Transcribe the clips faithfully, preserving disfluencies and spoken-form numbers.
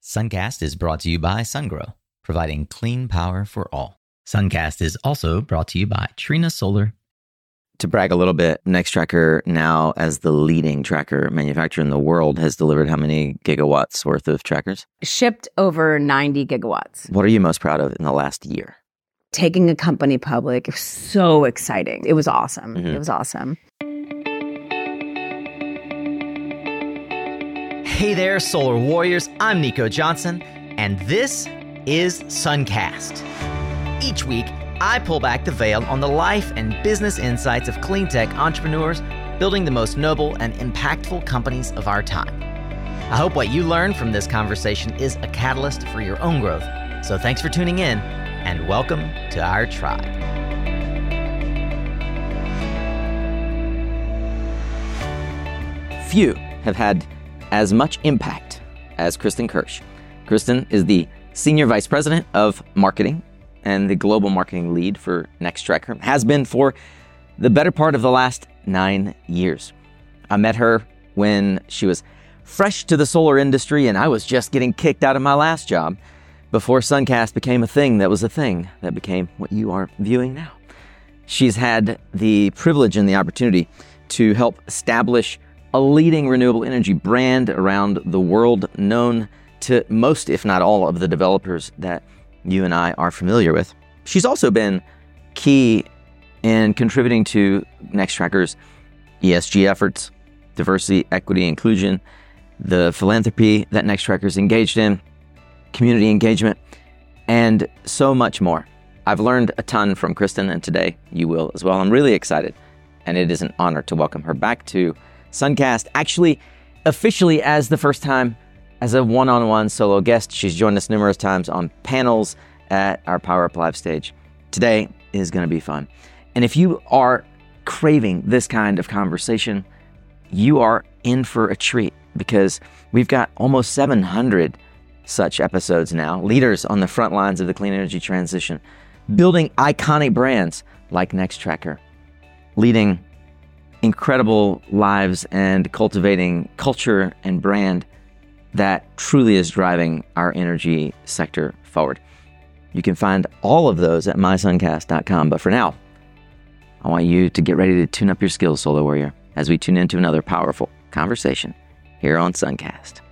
Suncast is brought to you by SunGrow, providing clean power for all. Suncast is also brought to you by Trina Solar. To brag a little bit, Nextracker, now as the leading tracker manufacturer in the world, has delivered how many gigawatts worth of trackers? Shipped over ninety gigawatts. What are you most proud of in the last year? Taking a company public, it was so exciting. It was awesome. Mm-hmm. It was awesome. Hey there, Solar Warriors. I'm Nico Johnson, and this is Suncast. Each week, I pull back the veil on the life and business insights of clean tech entrepreneurs building the most noble and impactful companies of our time. I hope what you learn from this conversation is a catalyst for your own growth. So thanks for tuning in, and welcome to our tribe. Few have had as much impact as Kristen Kirsch. Kristen is the Senior Vice President of Marketing and the Global Marketing Lead for Nextracker, has been for the better part of the last nine years. I met her when she was fresh to the solar industry and I was just getting kicked out of my last job before Suncast became a thing that was a thing that became what you are viewing now. She's had the privilege and the opportunity to help establish a leading renewable energy brand around the world, known to most, if not all, of the developers that you and I are familiar with. She's also been key in contributing to Nextracker's E S G efforts, diversity, equity, inclusion, the philanthropy that Nextracker's engaged in, community engagement, and so much more. I've learned a ton from Kristen, and today you will as well. I'm really excited, and it is an honor to welcome her back to Suncast, actually officially as the first time as a one-on-one solo guest. She's joined us numerous times on panels at our Power Up Live stage. Today is going to be fun. And if you are craving this kind of conversation, you are in for a treat, because we've got almost seven hundred such episodes now, leaders on the front lines of the clean energy transition, building iconic brands like Nextracker, leading incredible lives and cultivating culture and brand that truly is driving our energy sector forward. You can find all of those at my suncast dot com. But for now, I want you to get ready to tune up your skills, Solar Warrior, as we tune into another powerful conversation here on Suncast.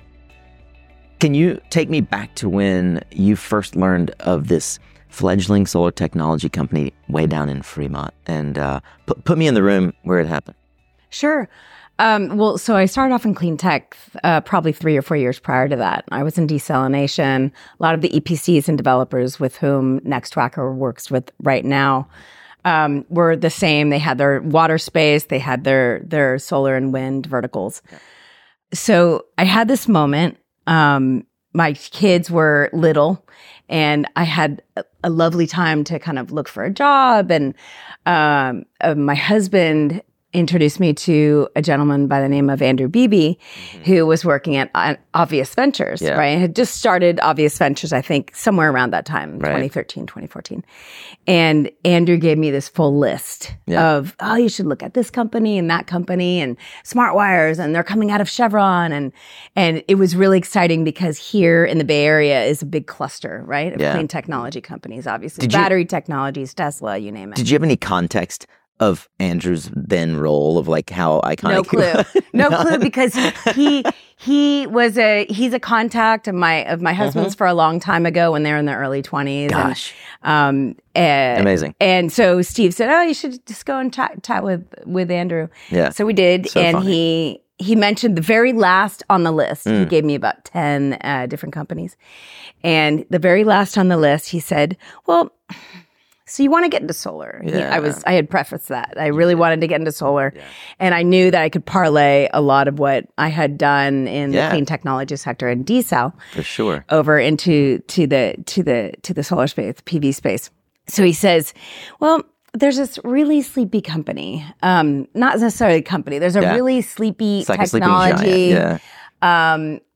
Can you take me back to when you first learned of this fledgling solar technology company way down in Fremont, and uh, put, put me in the room where it happened? Sure. Um, well, so I started off in clean tech uh, probably three or four years prior to that. I was in desalination. A lot of the E P Cs and developers with whom Nextracker works with right now um, were the same. They had their water space. They had their their solar and wind verticals. Yeah. So I had this moment. Um, my kids were little, and I had a, a lovely time to kind of look for a job. And um, uh, my husband introduced me to a gentleman by the name of Andrew Beebe, mm-hmm. who was working at uh, Obvious Ventures, yeah. right? I had just started Obvious Ventures, I think, somewhere around that time, right. twenty thirteen, twenty fourteen. And Andrew gave me this full list yeah. of, oh, you should look at this company and that company and Smart Wires, and they're coming out of Chevron. And and it was really exciting because here in the Bay Area is a big cluster, right, of yeah. clean technology companies, obviously. Did Battery you, technologies, Tesla, you name it. Did you have any context of Andrew's then role of like how iconic? No clue. No clue, because he he was a he's a contact of my of my husband's mm-hmm. for a long time ago when they were in their early twenties. Gosh, and, um, and, amazing. And so Steve said, "Oh, you should just go and chat, chat with with Andrew." Yeah. So we did, so and funny. he he mentioned the very last on the list. Mm. He gave me about ten uh, different companies, and the very last on the list, he said, "Well, so you want to get into solar?" Yeah. He, I was, I had prefaced that. I really yeah. wanted to get into solar. Yeah. And I knew that I could parlay a lot of what I had done in yeah. the clean technology sector and desal for sure over into to the to the to the solar space, the P V space. So he says, well, there's this really sleepy company. Um, not necessarily a company. There's a yeah. really sleepy it's like technology. A sleeping giant. Yeah. Um,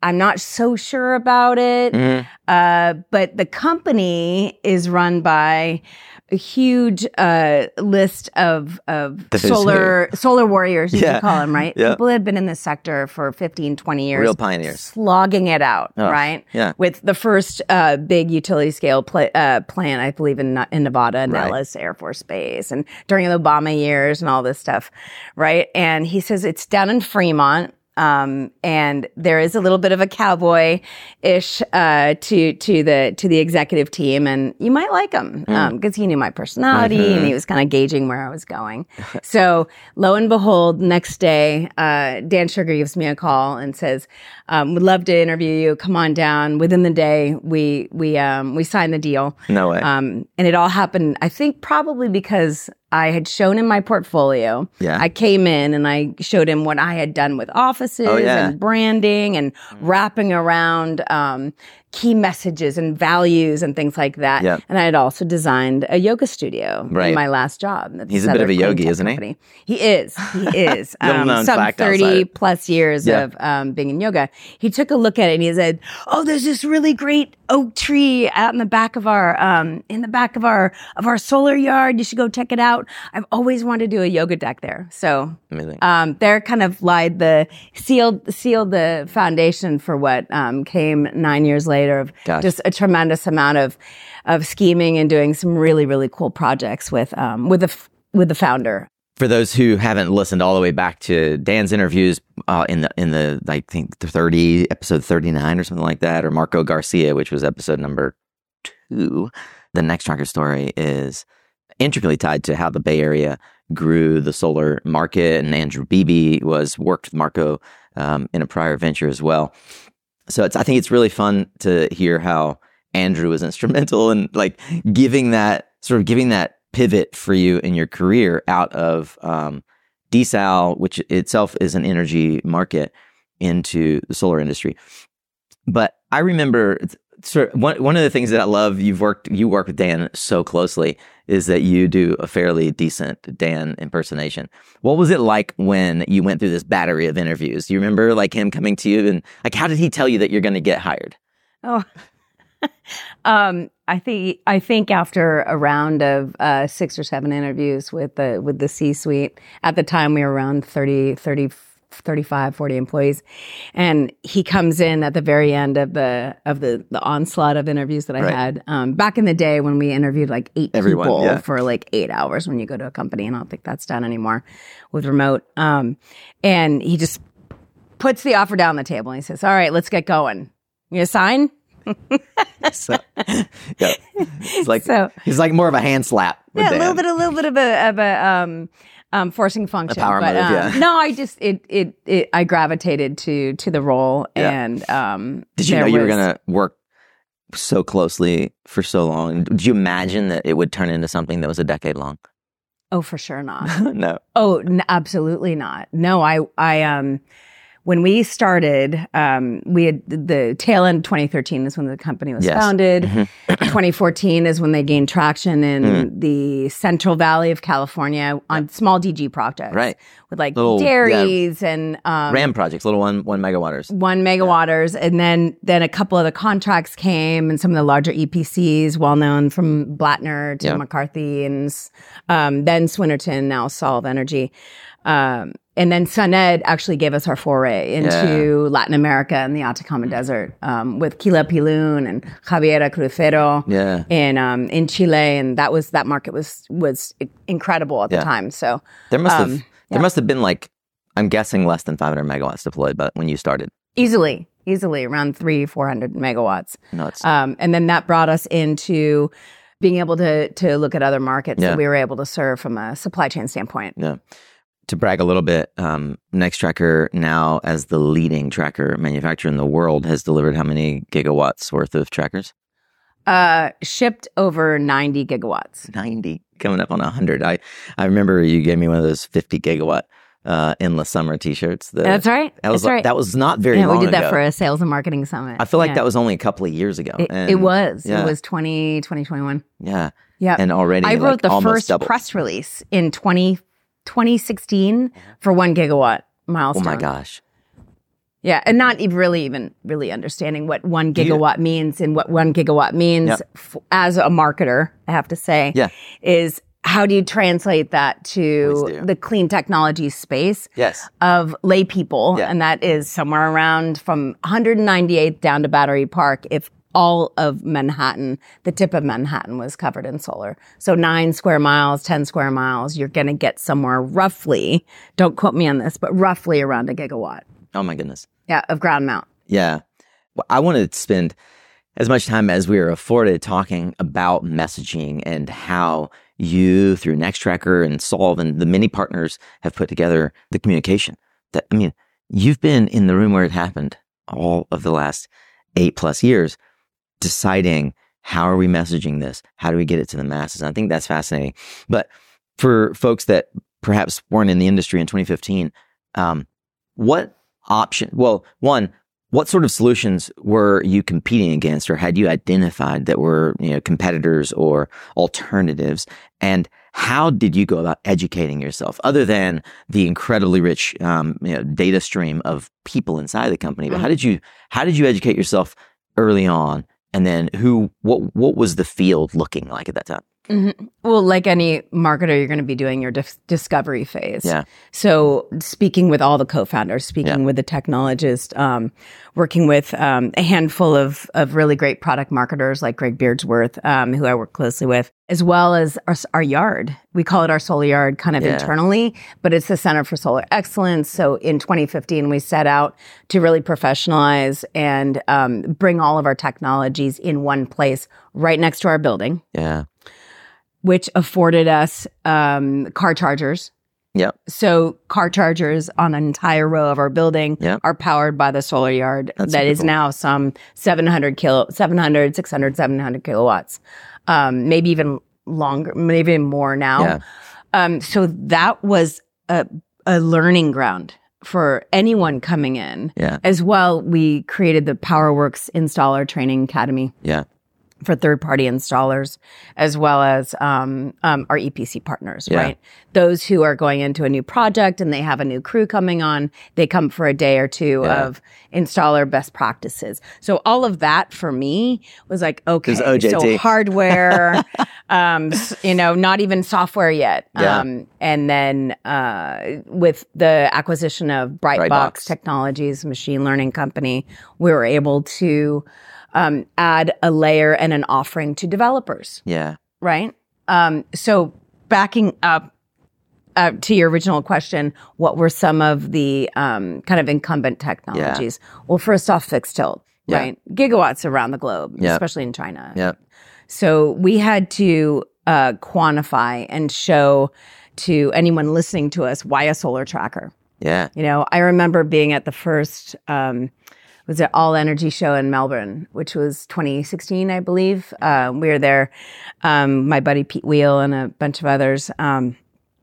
I'm not so sure about it. Mhm. Uh, but the company is run by a huge uh, list of of The who's solar solar warriors, as Yeah. you call them, right? Yeah. People that have been in this sector for fifteen, twenty years. Real pioneers. Slogging it out, Oh, right? yeah. With the first uh, big utility scale pla- uh, plant, I believe, in in Nevada, Right. Nellis Air Force Base, and during the Obama years and all this stuff, right? And he says it's down in Fremont. Um, and there is a little bit of a cowboy-ish, uh, to, to the, to the executive team. And you might like him, um, cause he knew my personality Mm-hmm. and he was kind of gauging where I was going. So lo and behold, next day, uh, Dan Sugar gives me a call and says, um, would love to interview you. Come on down. Within the day, we, we, um, we signed the deal. No way. Um, and it all happened, I think probably because I had shown him my portfolio. Yeah. I came in and I showed him what I had done with offices Oh, yeah. and branding and wrapping around um, key messages and values and things like that. Yeah. And I had also designed a yoga studio Right. in my last job. at He's a bit of a Southern yogi, Clean Tech isn't he? Company. He is. He is. Little um, known some fact thirty outside. plus years Yeah. of um, being in yoga. He took a look at it and he said, "Oh, there's this really great oak tree out in the back of our um, in the back of our of our solar yard. You should go check it out. I've always wanted to do a yoga deck there." So Amazing. um, there kind of lied the sealed sealed the foundation for what um, came nine years later of Gosh. just a tremendous amount of of scheming and doing some really really cool projects with um, with the f- with the founder. For those who haven't listened all the way back to Dan's interviews uh, in the in the I think the thirty episode thirty nine or something like that, or Marco Garcia, which was episode number two, the Nextracker story is intricately tied to how the Bay Area grew the solar market, and Andrew Beebe was worked with Marco um, in a prior venture as well. So it's I think it's really fun to hear how Andrew was instrumental in like giving that sort of giving that pivot for you in your career out of um, desal, which itself is an energy market, into the solar industry. But I remember sort of one one of the things that I love you've worked you work with Dan so closely is that you do a fairly decent Dan impersonation. What was it like when you went through this battery of interviews? Do you remember like him coming to you and like how did he tell you that you're going to get hired? Oh, um, I think I think after a round of uh, six or seven interviews with the with the C-suite, at the time we were around thirty, thirty, thirty-five, forty employees, and he comes in at the very end of the of the the onslaught of interviews that I Right. had. Um, back in the day when we interviewed like eight Everyone, people yeah. for like eight hours when you go to a company, and I don't think that's done anymore with remote. Um, and he just puts the offer down on the table and he says, "All right, let's get going. You gonna sign?" So, yeah. It's like So- he's like more of a hand slap. With Yeah, Dan. a little bit, a little bit of a of a um, um, forcing function. power but, move, um, yeah. No, I just it, it it I gravitated to to the role, Yeah. and um, Did you there know you were was- going to work so closely for so long? Did you imagine that it would turn into something that was a decade long? Oh, for sure not. No. Oh, n- absolutely not. No, I I um. When we started, um, we had the tail end of twenty thirteen is when the company was Yes. founded. Mm-hmm. twenty fourteen is when they gained traction in Mm. the Central Valley of California on small D G projects. Right. With like Little, yeah. dairies and um, RAM projects, little one one megawatters. one megawatters, and then then a couple of the contracts came, and some of the larger E P Cs, well known from Blattner to Yeah. McCarthy, and um, then Swinnerton, now Solve Energy, um, and then SunEd actually gave us our foray into Latin America and the Atacama Desert um, with Kila Pilun and Javiera Crucero Yeah. in um, in Chile, and that was that market was was incredible at the Yeah. time. So There must have Um, there yeah. must have been like I'm guessing less than five hundred megawatts deployed, but when you started, easily, easily around three, four hundred megawatts. no, it's Um, and then that brought us into being able to to look at other markets Yeah. that we were able to serve from a supply chain standpoint. yeah. To brag a little bit, um, Nextracker now as the leading tracker manufacturer in the world has delivered how many gigawatts worth of trackers? Uh, shipped over ninety gigawatts. ninety, coming up on one hundred. I, I remember you gave me one of those fifty gigawatt uh, endless summer t-shirts. The- That's right. That was That's right. that was not very Yeah, long we did that ago. for a sales and marketing summit. I feel like Yeah. that was only a couple of years ago. It, and, it was. yeah. It was twenty, twenty twenty-one. Yeah. Yeah. And already I like, wrote the almost first double. press release in twenty, twenty sixteen for one gigawatt Oh milestone. my gosh. Yeah, and not even really even really understanding what one gigawatt you, means and what one gigawatt means yep. f- as a marketer, I have to say, yeah. is how do you translate that to the clean technology space yes. of lay people? Yeah. And that is somewhere around from one hundred ninety-eighth down to Battery Park if all of Manhattan, the tip of Manhattan was covered in solar. So nine square miles, ten square miles, you're going to get somewhere roughly, don't quote me on this, but roughly around a gigawatt. Oh my goodness. Yeah, of ground mount. Yeah. Well, I wanted to spend as much time as we were afforded talking about messaging and how you, through Nextracker and Solve and the many partners, have put together the communication. That I mean, you've been in the room where it happened all of the last eight plus years, deciding how are we messaging this? How do we get it to the masses? And I think that's fascinating. But for folks that perhaps weren't in the industry in twenty fifteen, um, what option? Well, one, what sort of solutions were you competing against, or had you identified that were, you know, competitors or alternatives? And how did you go about educating yourself, other than the incredibly rich, um, you know, data stream of people inside the company? But how did you how did you educate yourself early on? And then who? What what was the field looking like at that time? Mm-hmm. Well, like any marketer, you're going to be doing your dis- discovery phase. Yeah. So speaking with all the co-founders, speaking yeah. with the technologists, um, working with um, a handful of, of really great product marketers like Greg Beardsworth, um, who I work closely with, as well as our, our yard. We call it our solar yard kind of yeah. internally, but it's the Center for Solar Excellence. So in twenty fifteen, we set out to really professionalize and um, bring all of our technologies in one place right next to our building. Yeah. Which afforded us um, car chargers. Yep. So car chargers on an entire row of our building yep. are powered by the solar yard. That's that is cool. now some seven hundred kilo, seven hundred, six hundred, seven hundred kilowatts. Um, maybe even longer, maybe even more now. Yeah. Um, so that was a, a learning ground for anyone coming in. Yeah. As well, we created the PowerWorks Installer Training Academy. Yeah. For third-party installers, as well as um, um, our E P C partners, yeah. right? Those who are going into a new project and they have a new crew coming on, they come for a day or two yeah. of installer best practices. So all of that for me was like, okay, so hardware, um, you know, not even software yet. Yeah. Um, and then uh, with the acquisition of Brightbox, Brightbox Technologies, machine learning company, we were able to Um, add a layer and an offering to developers. Yeah. Right? Um, so backing up uh, to your original question, what were some of the um, kind of incumbent technologies? Yeah. Well, first off, fixed tilt, yeah. right? Gigawatts around the globe, yeah. especially in China. Yeah. So we had to uh, quantify and show to anyone listening to us why a solar tracker. Yeah. You know, I remember being at the first um, was it All Energy show in Melbourne, which was twenty sixteen, I believe. Uh, we were there, um, my buddy Pete Wheel and a bunch of others, um,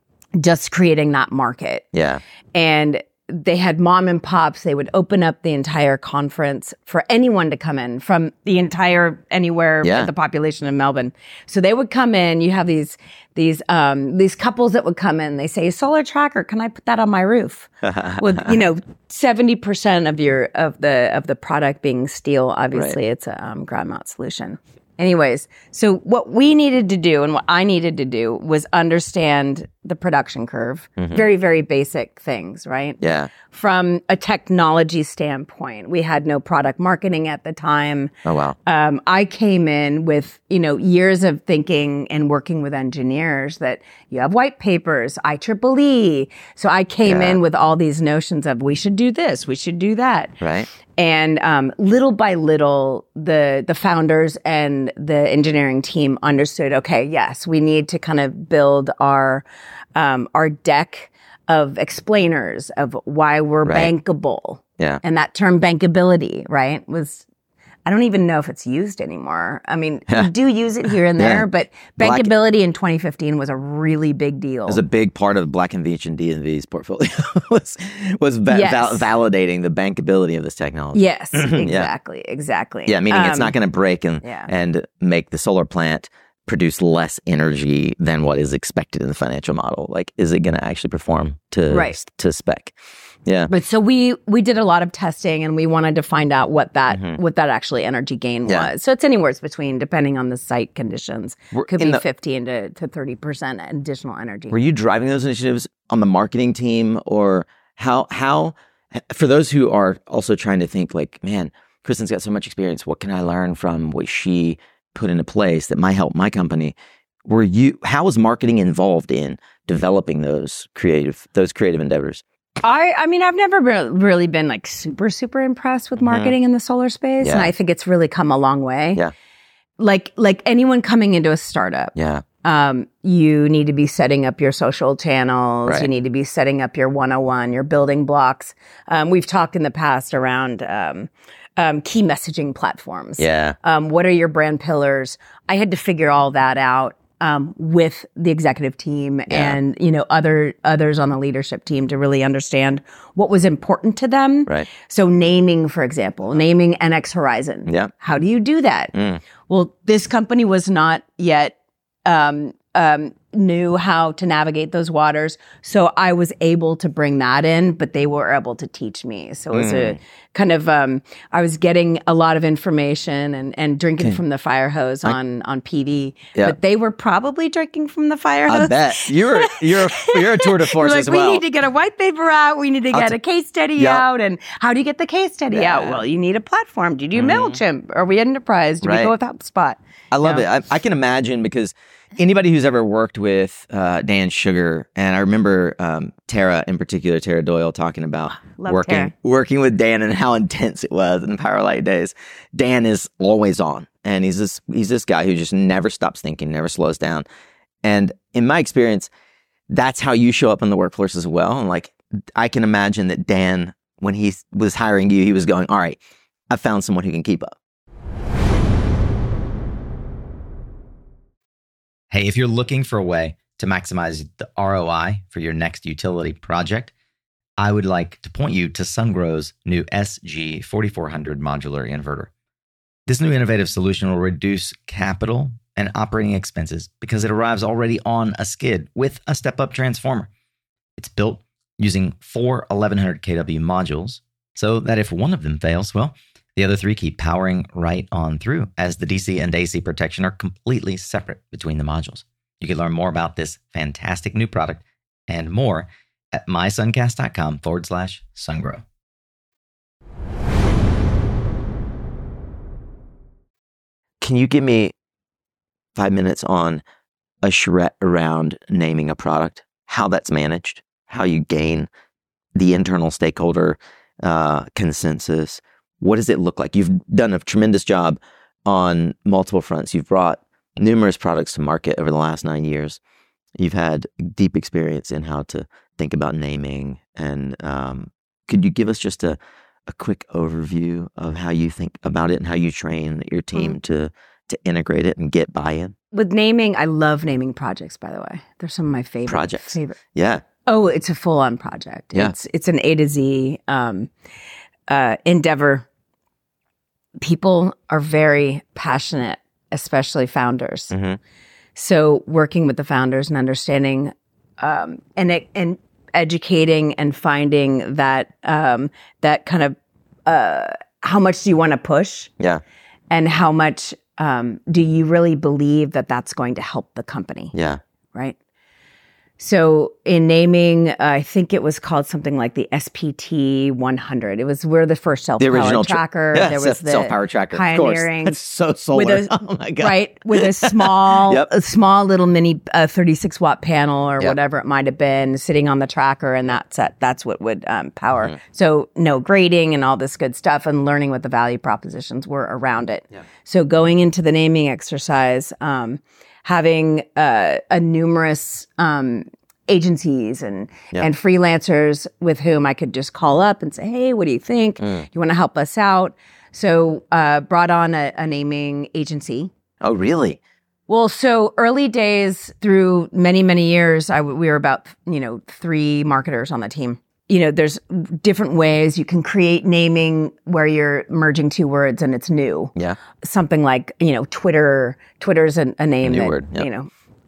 just creating that market. Yeah. And they had mom and pops. They would open up the entire conference for anyone to come in from the entire anywhere yeah. the population of Melbourne. So they would come in. You have these these um, these couples that would come in. They say, "Solar tracker, can I put that on my roof?" With you know seventy percent of your of the of the product being steel. Obviously, right. it's a um, ground mount solution. Anyways, so what we needed to do and what I needed to do was understand the production curve. Mm-hmm. Very, very basic things, right? Yeah. From a technology standpoint, we had no product marketing at the time. Oh, wow. Um, I came in with, you know, years of thinking and working with engineers that you have white papers, I triple E. So I came yeah. in with all these notions of we should do this, we should do that. Right. And um, little by little, the the founders and the engineering team understood, okay, yes, we need to kind of build our um, our deck of explainers of why we're right. bankable. Yeah. And that term bankability, right, was, I don't even know if it's used anymore. I mean, we do use it here and there, yeah. but bankability Black, in twenty fifteen was a really big deal. It was a big part of Black and Veatch and D and V's portfolio was was va- yes. val- validating the bankability of this technology. Yes, exactly, yeah. exactly. Yeah, meaning um, it's not going to break and yeah. and make the solar plant produce less energy than what is expected in the financial model. Like, is it going to actually perform to right. to spec? Yeah. But so we we did a lot of testing, and we wanted to find out what that mm-hmm. what that actually energy gain yeah. was. So it's anywhere between, depending on the site conditions, We're could be the, fifteen to thirty percent additional energy. Were you driving those initiatives on the marketing team, or how how for those who are also trying to think like, man, Kristen's got so much experience. What can I learn from what she put into place that might help my company? Were you how was marketing involved in developing those creative those creative endeavors? I, I mean, I've never re- really been like super, super impressed with marketing mm-hmm. in the solar space. Yeah. And I think it's really come a long way. Yeah. Like, like anyone coming into a startup. Yeah. Um, you need to be setting up your social channels. Right. You need to be setting up your one oh one, your building blocks. Um, we've talked in the past around, um, um, key messaging platforms. Yeah. Um, what are your brand pillars? I had to figure all that out. Um, with the executive team yeah. and, you know, other others on the leadership team to really understand what was important to them. Right. So naming, for example, naming N X Horizon. Yeah. How do you do that? Mm. Well, this company was not yet um, um, knew how to navigate those waters. So I was able to bring that in, but they were able to teach me. So it was mm. a kind of, um, I was getting a lot of information and, and drinking okay. from the fire hose I, on, on P V, yeah. but they were probably drinking from the fire hose. I bet. You're, you're, you're a tour de force like, as well. We need to get a white paper out. We need to get t- a case study yep. out. And how do you get the case study yeah. out? Well, you need a platform. Do you do mm. MailChimp? Are we Enterprise? Do right. we go with HubSpot? I love you it. know? I, I can imagine because anybody who's ever worked with uh, Dan Sugar, and I remember um, Tara in particular, Tara Doyle, talking about love working Tara. working with Dan and how intense it was in the Power Light days. Dan is always on, and he's this he's this guy who just never stops thinking, never slows down. And in my experience, that's how you show up in the workforce as well. And like, I can imagine that Dan, when he was hiring you, he was going, "All right, I found someone who can keep up." Hey, if you're looking for a way to maximize the R O I for your next utility project, I would like to point you to Sungrow's new S G forty-four hundred modular inverter. This new innovative solution will reduce capital and operating expenses because it arrives already on a skid with a step-up transformer. It's built using four eleven hundred K W modules so that if one of them fails, well, the other three keep powering right on through, as the D C and A C protection are completely separate between the modules. You can learn more about this fantastic new product and more at mysuncast.com forward slash sungrow. Can you give me five minutes on a charrette around naming a product, how that's managed, how you gain the internal stakeholder uh, consensus? What does it look like? You've done a tremendous job on multiple fronts. You've brought numerous products to market over the last nine years. You've had deep experience in how to think about naming. And um, could you give us just a, a quick overview of how you think about it and how you train your team mm. to to integrate it and get buy-in? With naming, I love naming projects, by the way. They're some of my favorite projects. Favorite. Yeah. Oh, it's a full-on project. Yeah. It's, it's an A to Z um, uh, endeavor. People are very passionate, especially founders. Mm-hmm. So working with the founders and understanding um, and and educating and finding that um, that kind of uh, how much do you want to push? Yeah. And how much um, do you really believe that that's going to help the company? Yeah. Right. So in naming, uh, I think it was called something like the S P T one hundred. It was we're the first self-powered the original tracker. Tra- yeah, there was the self-powered tracker. Pioneering. Of course. That's so solar. With a, oh my God. Right. With a small, yep. a small little mini uh, thirty-six watt panel or yep. whatever it might have been sitting on the tracker. And that's, that's what would um, power. Mm-hmm. So no grading and all this good stuff and learning what the value propositions were around it. Yeah. So going into the naming exercise, um, having uh, a numerous, um, agencies and yeah. and freelancers with whom I could just call up and say, hey, what do you think? Mm. You want to help us out? So uh, brought on a, a naming agency. Oh, really? Well, so early days through many, many years, I, we were about, you know, three marketers on the team. You know, there's different ways you can create naming where you're merging two words and it's new. Yeah. Something like, you know, Twitter. Twitter's a, a name a new that, word. Yep. you know,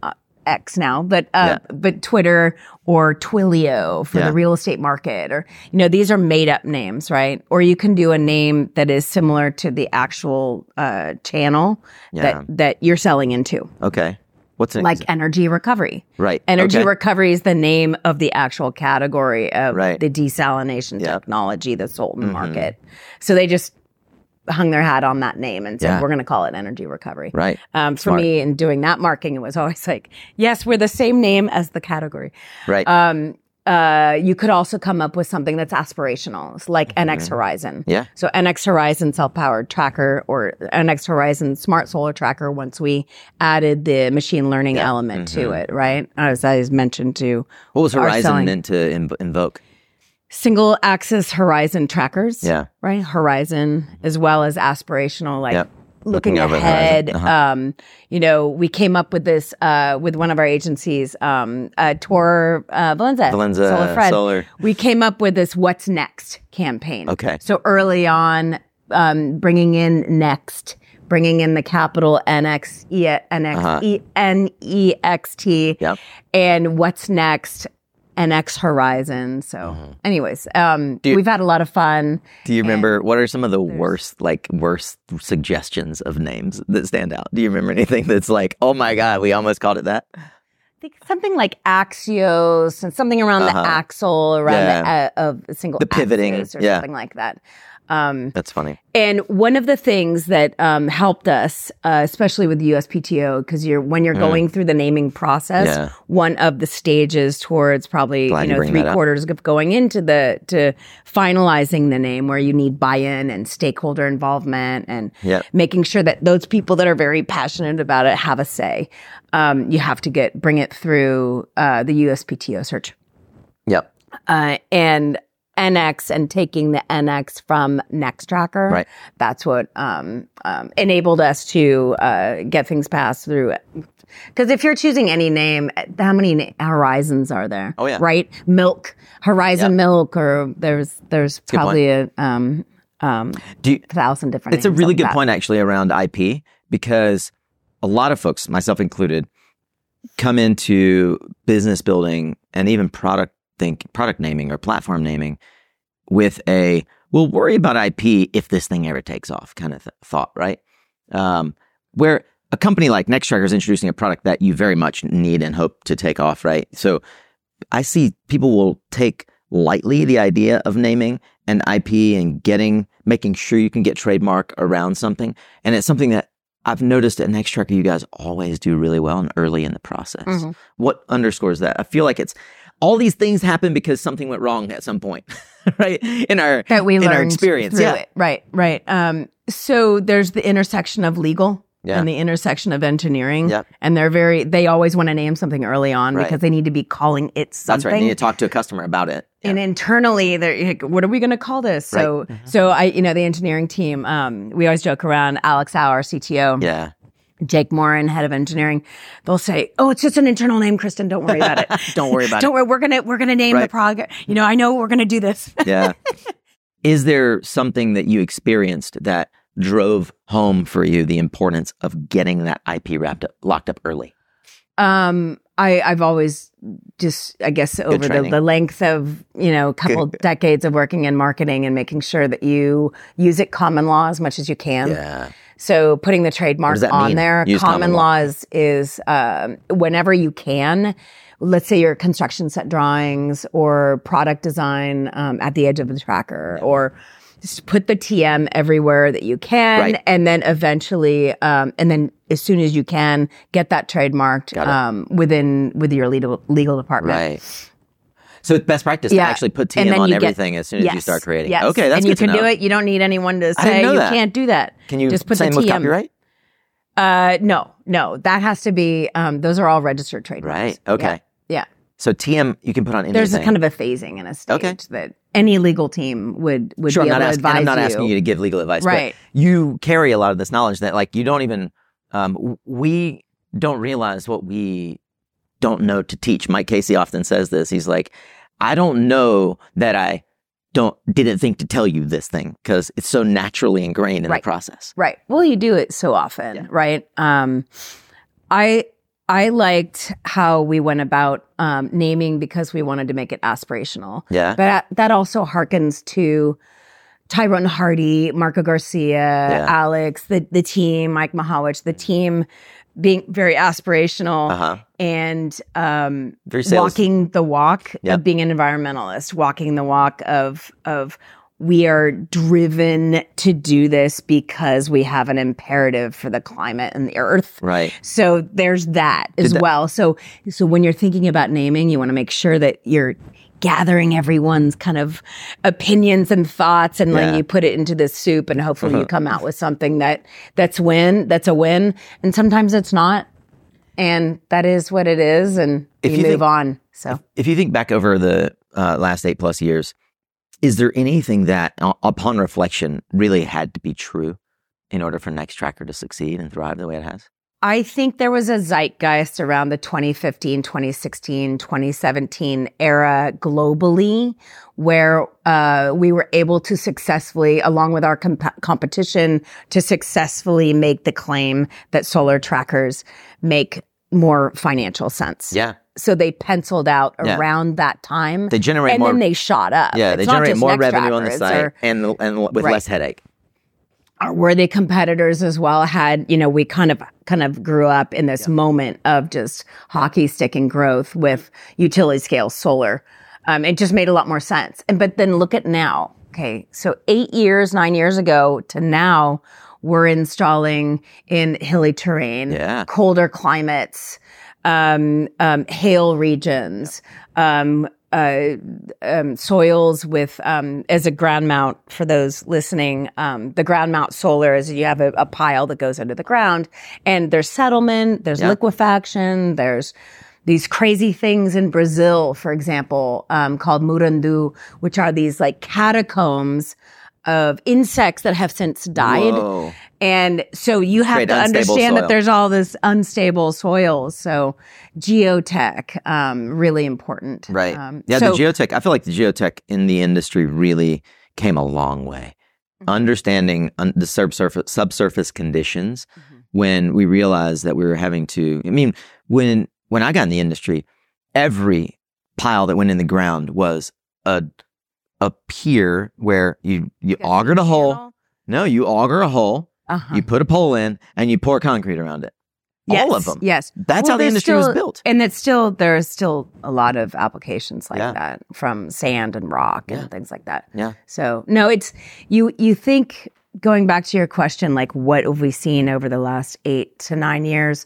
X now, but uh, Yeah. but Twitter or Twilio for Yeah. the real estate market, or you know, these are made up names, right? Or you can do a name that is similar to the actual uh, channel Yeah. that that you're selling into, Okay. What's an like energy recovery. Right. Energy Okay. recovery is the name of the actual category of Right. the desalination Yeah. technology that's sold in the Mhm. market. So they just hung their hat on that name and said, Yeah. we're going to call it energy recovery. Right. Um, for Smart. me, in doing that marketing, it was always like, yes, we're the same name as the category. Right. Um, uh, you could also come up with something that's aspirational. It's like N X Horizon. Yeah. So N X Horizon self-powered tracker or N X Horizon smart solar tracker once we added the machine learning Yeah. element to Mhm. it, right? As I mentioned to What was our Horizon selling- meant to inv- invoke? single axis horizon trackers. Yeah. Right. Horizon as well as aspirational, like Yep. looking, Looking over the ahead. horizon. Uh-huh. Um, you know, we came up with this, uh, with one of our agencies, um, uh, Tor, uh, Valenza. Valenza Solar Fred. Solar. We came up with this What's Next campaign. Okay. So early on, um, bringing in Next, bringing in the capital N X, E, N X, Uh-huh. E, N E X T, Yep. and What's Next, N X Horizon. So anyways, um, Do you- we've had a lot of fun. Do you remember what are some of the worst, like worst suggestions of names that stand out? Do you remember anything that's like, oh my God, we almost called it that? I think something like Axios and something around Uh-huh. the axle, around Yeah. the uh, of a single The pivoting, axis or yeah. something like that. Um, That's funny. And one of the things that um, helped us, uh, especially with the U S P T O, because you're when you're going through the naming process, Mm. Yeah. one of the stages towards probably Glad you you know bring three that up. quarters of going into the to finalizing the name, where you need buy-in and stakeholder involvement, and Yep. making sure that those people that are very passionate about it have a say. Um, you have to get bring it through uh, the U S P T O search. Yep. Uh, and N X and taking the N X from Nextracker. Right. That's what um, um, enabled us to uh, get things passed through it. Because if you're choosing any name, how many na- horizons are there? Oh, yeah. Right? Milk, Horizon Yep. Milk, or there's there's good probably a um, um, Do you, thousand different it's a names really like good that. point actually around I P, because a lot of folks, myself included, come into business building and even product think product naming or platform naming with a we'll worry about I P if this thing ever takes off kind of th- thought, right? Um, where a company like Nextracker is introducing a product that you very much need and hope to take off, right? So I see people will take lightly the idea of naming an I P and getting, making sure you can get trademark around something. And it's something that I've noticed at Nextracker, you guys always do really well and early in the process. Mhm. What underscores that? I feel like it's all these things happen because something went wrong at some point, right? In our, that we in learned our experience. through Yeah. it. Right, right. Um, so there's the intersection of legal Yeah. and the intersection of engineering. Yep. And they're very, they always want to name something early on Right. because they need to be calling it something. That's right. You need to talk to a customer about it. Yeah. And internally, they're like, what are we going to call this? So, so I, you know, the engineering team, um, we always joke around. Alex Howe, our C T O, yeah. Jake Morin, head of engineering, they'll say, "Oh, it's just an internal name, Kristen. Don't worry about it. Don't worry about Don't it. worry. We're gonna we're gonna name the Right. project. You know, I know we're gonna do this." Yeah. Is there something that you experienced that drove home for you the importance of getting that I P wrapped up, locked up early? Um, I, I've always just, I guess, over the, training. the length of, you know, a couple decades of working in marketing and making sure that you use it common law as much as you can. Yeah. So putting the trademark does that on mean? there, Use common, common law. law is, is um, whenever you can. Let's say your construction set drawings or product design um, at the edge of the tracker, or just put the T M everywhere that you can, Right. and then eventually, um, and then as soon as you can, get that trademarked Got it. um, within with your legal legal department. Right. So it's best practice Yeah. to actually put T And M then on you get- everything as soon as you Yes. start creating. Yes. Okay, that's and good you to can know. do it. You don't need anyone to I didn't say know you that. can't do that. Can you just put same the with T M? copyright? Uh, no, no, that has to be. Um, those are all registered trademarks. Right. Okay. Yeah. yeah. So T M you can put on anything. There's a kind of a phasing and a stage Okay. that any legal team would would Sure, be I'm able not, to asking, advise I'm not you. asking you to give legal advice, Right. but you carry a lot of this knowledge that like you don't even, um, w- we don't realize what we don't know to teach. Mike Casey often says this. He's like, I don't know that I don't, didn't think to tell you this thing because it's so naturally ingrained in Right. the process. Right. Well, you do it so often, Yeah. right? Um, I I liked how we went about um, naming because we wanted to make it aspirational. Yeah. But that also harkens to Tyrone Hardy, Marco Garcia, Yeah. Alex, the, the team, Mike Mahowich, the team being very aspirational Uh-huh. and um, Very sales. walking the walk Yep. of being an environmentalist, walking the walk of of we are driven to do this because we have an imperative for the climate and the earth. Right. So there's that as that- well. So so when you're thinking about naming, you want to make sure that you're gathering everyone's kind of opinions and thoughts, and then Yeah. you put it into this soup, and hopefully Uh-huh. you come out with something that that's win, that's a win. And sometimes it's not, and that is what it is, and If you you move think- on. So If you think back over the uh, last eight plus years, is there anything that, uh, upon reflection, really had to be true in order for Nextracker to succeed and thrive the way it has? I think there was a zeitgeist around the twenty fifteen, twenty sixteen, twenty seventeen era globally where uh, we were able to successfully, along with our comp- competition, to successfully make the claim that solar trackers make more financial sense. Yeah. So they penciled out Yeah. around that time. They generate and more. then they shot up. yeah, It's they not generate just more revenue on the Nextracker, site it's our- and and with Right. less headache. Our worthy competitors as well had, you know, we kind of kind of grew up in this moment of just hockey stick and growth with utility scale solar. Um, it just made a lot more sense. And but then look at now. Okay, so eight years, nine years ago to now, we're installing in hilly terrain, Yeah. colder climates, um, um, hail regions, um, uh, um, soils with, um, as a ground mount for those listening, um, the ground mount solar is you have a, a pile that goes under the ground and there's settlement, there's Yeah. liquefaction, there's these crazy things in Brazil, for example, um, called Murandu, which are these like catacombs of insects that have since died. Whoa. And so you have Create to unstable understand soil. that there's all this unstable soil. So geotech, um, really important. Right. Um, yeah, so, the geotech, I feel like the geotech in the industry really came a long way. Mm-hmm. Understanding un- the subsurface, subsurface conditions Mm-hmm. when we realized that we were having to, I mean, when, when I got in the industry, every pile that went in the ground was a, a pier where you, you augured a hole. No, you auger a hole, Uh-huh. you put a pole in, and you pour concrete around it. Yes, All of them. Yes. That's Well, how the there's industry was still- built. And it's still, there's still a lot of applications like Yeah. that from sand and rock Yeah. and things like that. Yeah. So no, it's, you, you think going back to your question, like what have we seen over the last eight to nine years?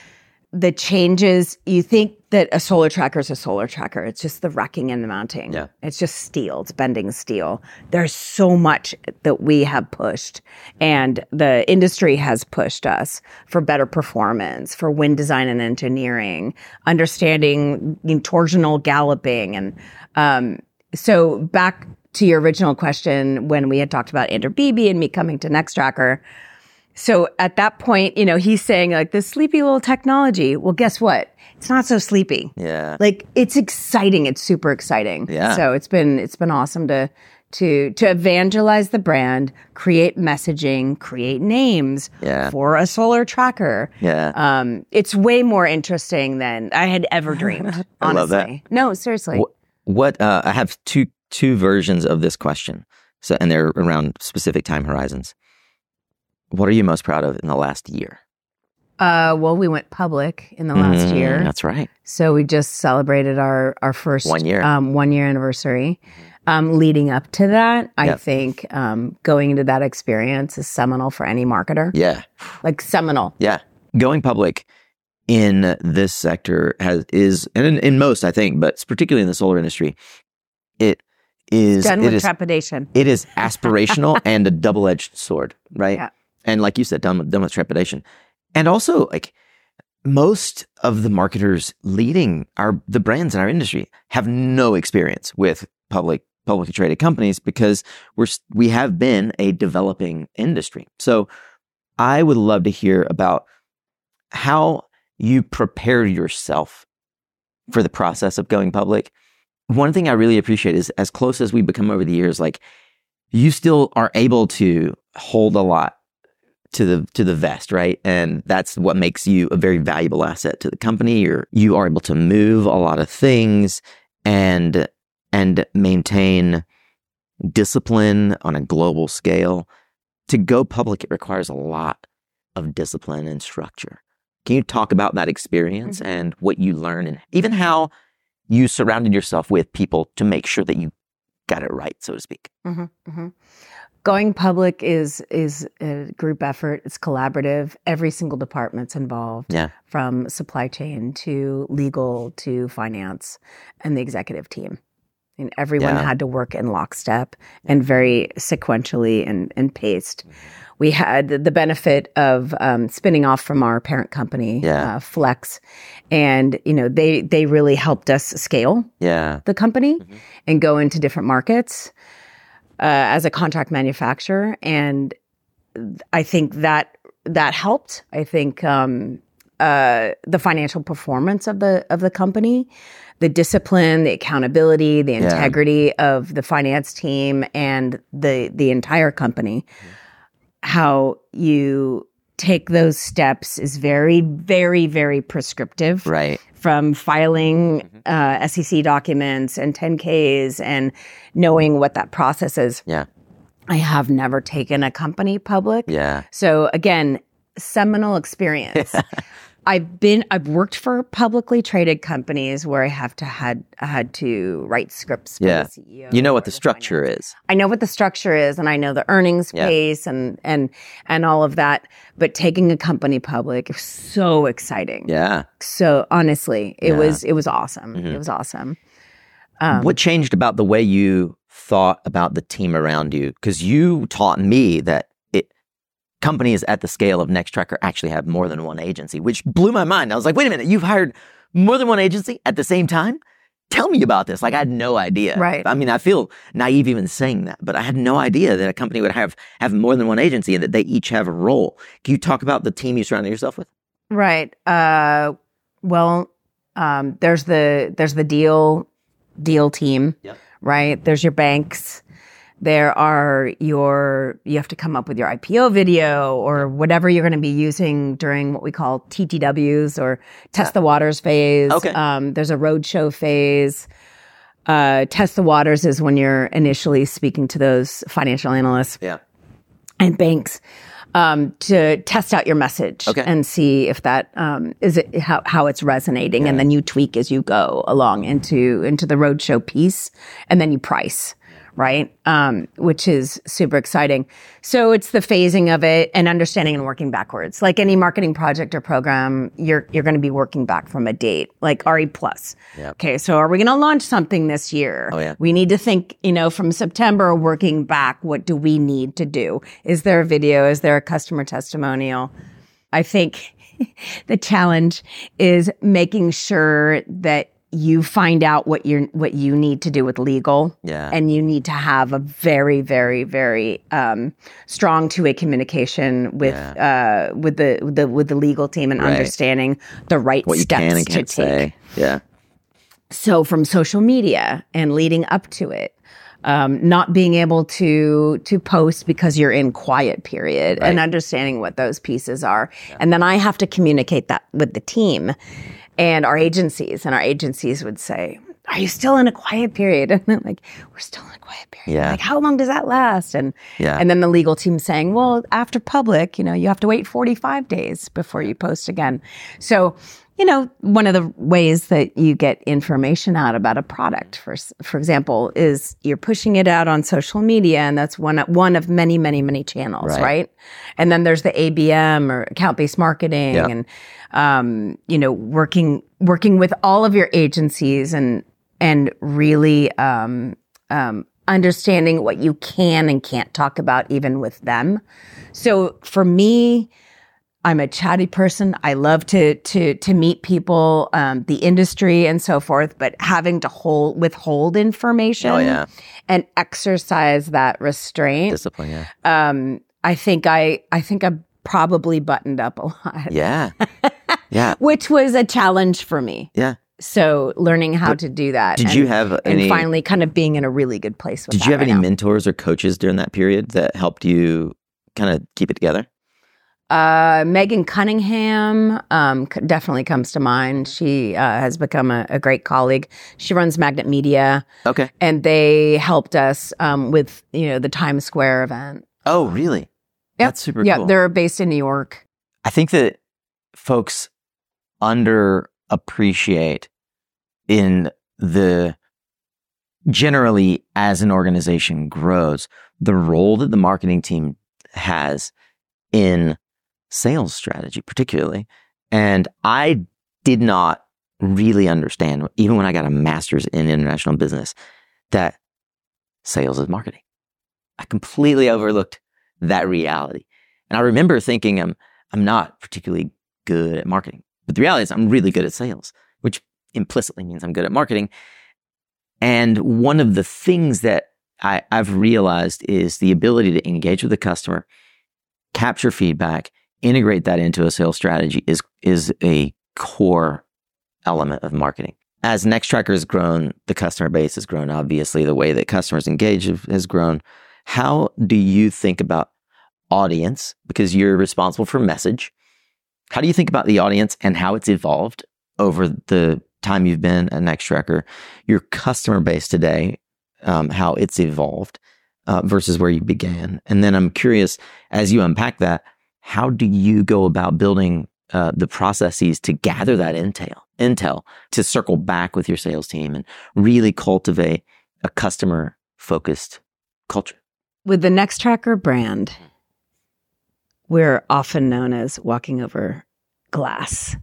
The changes, you think that a solar tracker is a solar tracker. It's just the wrecking and the mounting. Yeah. It's just steel. It's bending steel. There's so much that we have pushed and the industry has pushed us for better performance, for wind design and engineering, understanding you know, torsional galloping. And um, so back to your original question, when we had talked about Andrew Beebe and me coming to Nextracker, so at that point, you know, he's saying like this sleepy little technology. Well, guess what? It's not so sleepy. Yeah. Like it's exciting. It's super exciting. Yeah. So it's been it's been awesome to to to evangelize the brand, create messaging, create names Yeah. for a solar tracker. Yeah. Um, it's way more interesting than I had ever dreamed. honestly. I love that. No, seriously. What, what uh, I have two two versions of this question, so and they're around specific time horizons. What are you most proud of in the last year? Uh, well, we went public in the last Mm, year. That's right. So we just celebrated our our first One year. um, one year anniversary. Um, leading up to that, I Yep. think um, going into that experience is seminal for any marketer. Yeah. Like seminal. Yeah. Going public in this sector has is and in, in most, I think, but it's particularly in the solar industry, it is Done it with is trepidation. it is aspirational and a double-edged sword, right? Yeah. And like you said, done with, done with trepidation. And also, like, most of the marketers leading our the brands in our industry have no experience with public publicly traded companies because we're s- we have been a developing industry. So I would love to hear about how you prepare yourself for the process of going public. One thing I really appreciate is as close as we become over the years, like you still are able to hold a lot to the to the vest, right? And that's what makes you a very valuable asset to the company. You're you are able to move a lot of things and and maintain discipline on a global scale. To go public, it requires a lot of discipline and structure. Can you talk about that experience mm-hmm. and what you learned, and even how you surrounded yourself with people to make sure that you got it right, so to speak? Mm-hmm, mm-hmm. Going public is is a group effort. It's collaborative. Every single department's involved, yeah. from supply chain to legal to finance and the executive team. And everyone yeah. had to work in lockstep and very sequentially and, and paced. We had the benefit of um, spinning off from our parent company, yeah. uh, Flex, and you know they they really helped us scale yeah. the company mm-hmm. and go into different markets uh, as a contract manufacturer, and I think that that helped. I think um, uh, the financial performance of the of the company, the discipline, the accountability, the integrity yeah. of the finance team and the the entire company. Mm-hmm. How you take those steps is very, very, very prescriptive. Right. From filing mm-hmm. uh, S E C documents and ten Ks and knowing what that process is. Yeah. I have never taken a company public. Yeah. So again, seminal experience. I've been, I've worked for publicly traded companies where I have to had, I had to write scripts for yeah. the C E O. You know what the, the structure finance. is. I know what the structure is, and I know the earnings yeah. pace and, and, and all of that. But taking a company public is so exciting. Yeah. So honestly, it yeah. was, it was awesome. Mm-hmm. It was awesome. Um, what changed about the way you thought about the team around you? Because you taught me that companies at the scale of Nextracker actually have more than one agency, which blew my mind. I was like, wait a minute, you've hired more than one agency at the same time? Tell me about this. Like, I had no idea. Right. I mean, I feel naive even saying that, but I had no idea that a company would have, have more than one agency and that they each have a role. Can you talk about the team you surrounded yourself with? Right. Uh, well, um, there's the there's the deal deal team, yep. right? There's your banks. There are your, you have to come up with your I P O video or whatever you're going to be using during what we call T T Ws or test the waters phase. Okay. Um, there's a roadshow phase. Uh, test the waters is when you're initially speaking to those financial analysts yeah. and banks um, to test out your message okay. and see if that um, is it how, how it's resonating. Yeah. And then you tweak as you go along into, into the roadshow piece, and then you price. Right. Um, which is super exciting. So it's the phasing of it and understanding and working backwards. Like any marketing project or program, you're, you're going to be working back from a date, like R E plus. Yep. Okay. So are we going to launch something this year? Oh, yeah. We need to think, you know, from September, working back, what do we need to do? Is there a video? Is there a customer testimonial? I think the challenge is making sure that you find out what you're what you need to do with legal, yeah. and you need to have a very, very, very um, strong two-way communication with yeah. uh, with the with the with the legal team and right. understanding the right what steps you can and to can't take. Say. Yeah. So from social media and leading up to it, um, not being able to to post because you're in quiet period, right. and understanding what those pieces are, yeah. and then I have to communicate that with the team. And our agencies, and our agencies would say, are you still in a quiet period? And I'm like, we're still in a quiet period. Yeah. Like, how long does that last? And yeah. and then the legal team saying, well, after public, you know, you have to wait forty-five days before you post again. So, you know, one of the ways that you get information out about a product, for for example, is you're pushing it out on social media, and that's one one of many, many, many channels, right? right? And then there's the A B M or account-based marketing, yeah. and um, you know, working working with all of your agencies and and really um, um, understanding what you can and can't talk about even with them. So for me, I'm a chatty person. I love to to to meet people, um, the industry and so forth, but having to hold withhold information oh, yeah. and exercise that restraint. Discipline, yeah. Um, I think I I think I probably buttoned up a lot. Yeah. Yeah. Which was a challenge for me. Yeah. So learning how but to do that. Did and, you have any, and finally kind of being in a really good place with Did that you have right any now. mentors or coaches during that period that helped you kind of keep it together? Uh, Megan Cunningham um, c- definitely comes to mind. She uh, has become a, a great colleague. She runs Magnet Media. Okay. And they helped us um, with, you know, the Times Square event. Oh, really? Yep. That's super yeah, cool. They're based in New York. I think that folks underappreciate in the generally as an organization grows, the role that the marketing team has in sales strategy, particularly. And I did not really understand, even when I got a master's in international business, that sales is marketing. I completely overlooked that reality. And I remember thinking I'm, I'm not particularly good at marketing. But the reality is I'm really good at sales, which implicitly means I'm good at marketing. And one of the things that I, I've realized is the ability to engage with the customer, capture feedback, integrate that into a sales strategy is, is a core element of marketing. As Nextracker has grown, the customer base has grown. Obviously, the way that customers engage has grown. How do you think about audience? Because you're responsible for message. How do you think about the audience and how it's evolved over the time you've been at Nextracker? Your customer base today, um, how it's evolved uh, versus where you began. And then I'm curious, as you unpack that, how do you go about building uh, the processes to gather that intel, intel to circle back with your sales team and really cultivate a customer-focused culture? With the Nextracker brand, we're often known as walking over glass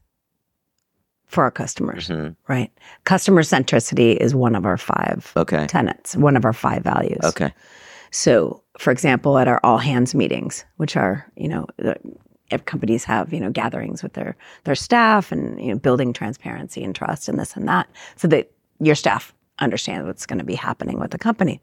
for our customers, Mm-hmm. right? Customer centricity is one of our five Okay. tenets, one of our five values. Okay. So, for example, at our all hands meetings, which are, you know, the, if companies have, you know, gatherings with their, their staff and, you know, building transparency and trust and this and that so that your staff understand what's going to be happening with the company.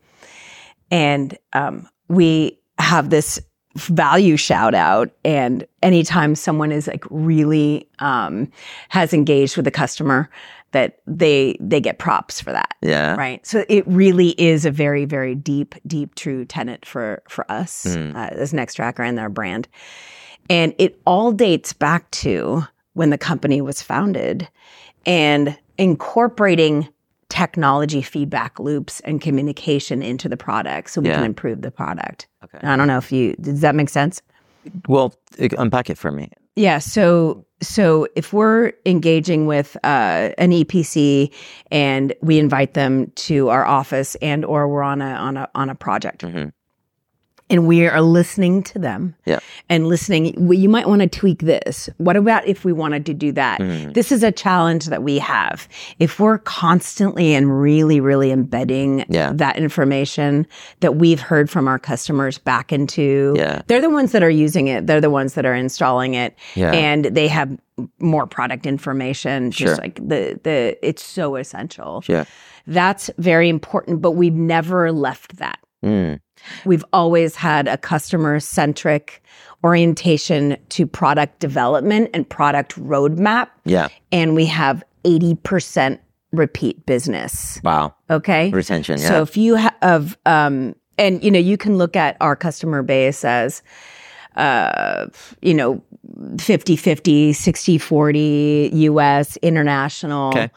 And um, we have this value shout out, and anytime someone is like really um, has engaged with the customer, that they they get props for that. Yeah. Right. So it really is a very, very deep, deep, true tenet for for us Mm. uh, as Nextracker and their brand. And it all dates back to when the company was founded and incorporating technology feedback loops and communication into the product so we Yeah. can improve the product. Okay. I don't know if you, does that make sense? Well, uh, unpack it for me. Yeah. So, so if we're engaging with uh, an E P C and we invite them to our office and or we're on a on a on a project, Mm-hmm. and we are listening to them, Yeah. and listening, well, you might want to tweak this. What about if we wanted to do that? Mm. This is a challenge that we have. If we're constantly and really, really embedding Yeah. that information that we've heard from our customers back into, Yeah. they're the ones that are using it. They're the ones that are installing it, Yeah. and they have more product information. Sure. Just like the the, it's so essential. Yeah. That's very important. But we've never left that. Mm. We've always had a customer-centric orientation to product development and product roadmap. Yeah. And we have eighty percent repeat business. Wow. Okay? Retention. Yeah. So if you have, um, and, you know, you can look at our customer base as, uh, you know, fifty-fifty, sixty-forty, U S, international. Okay.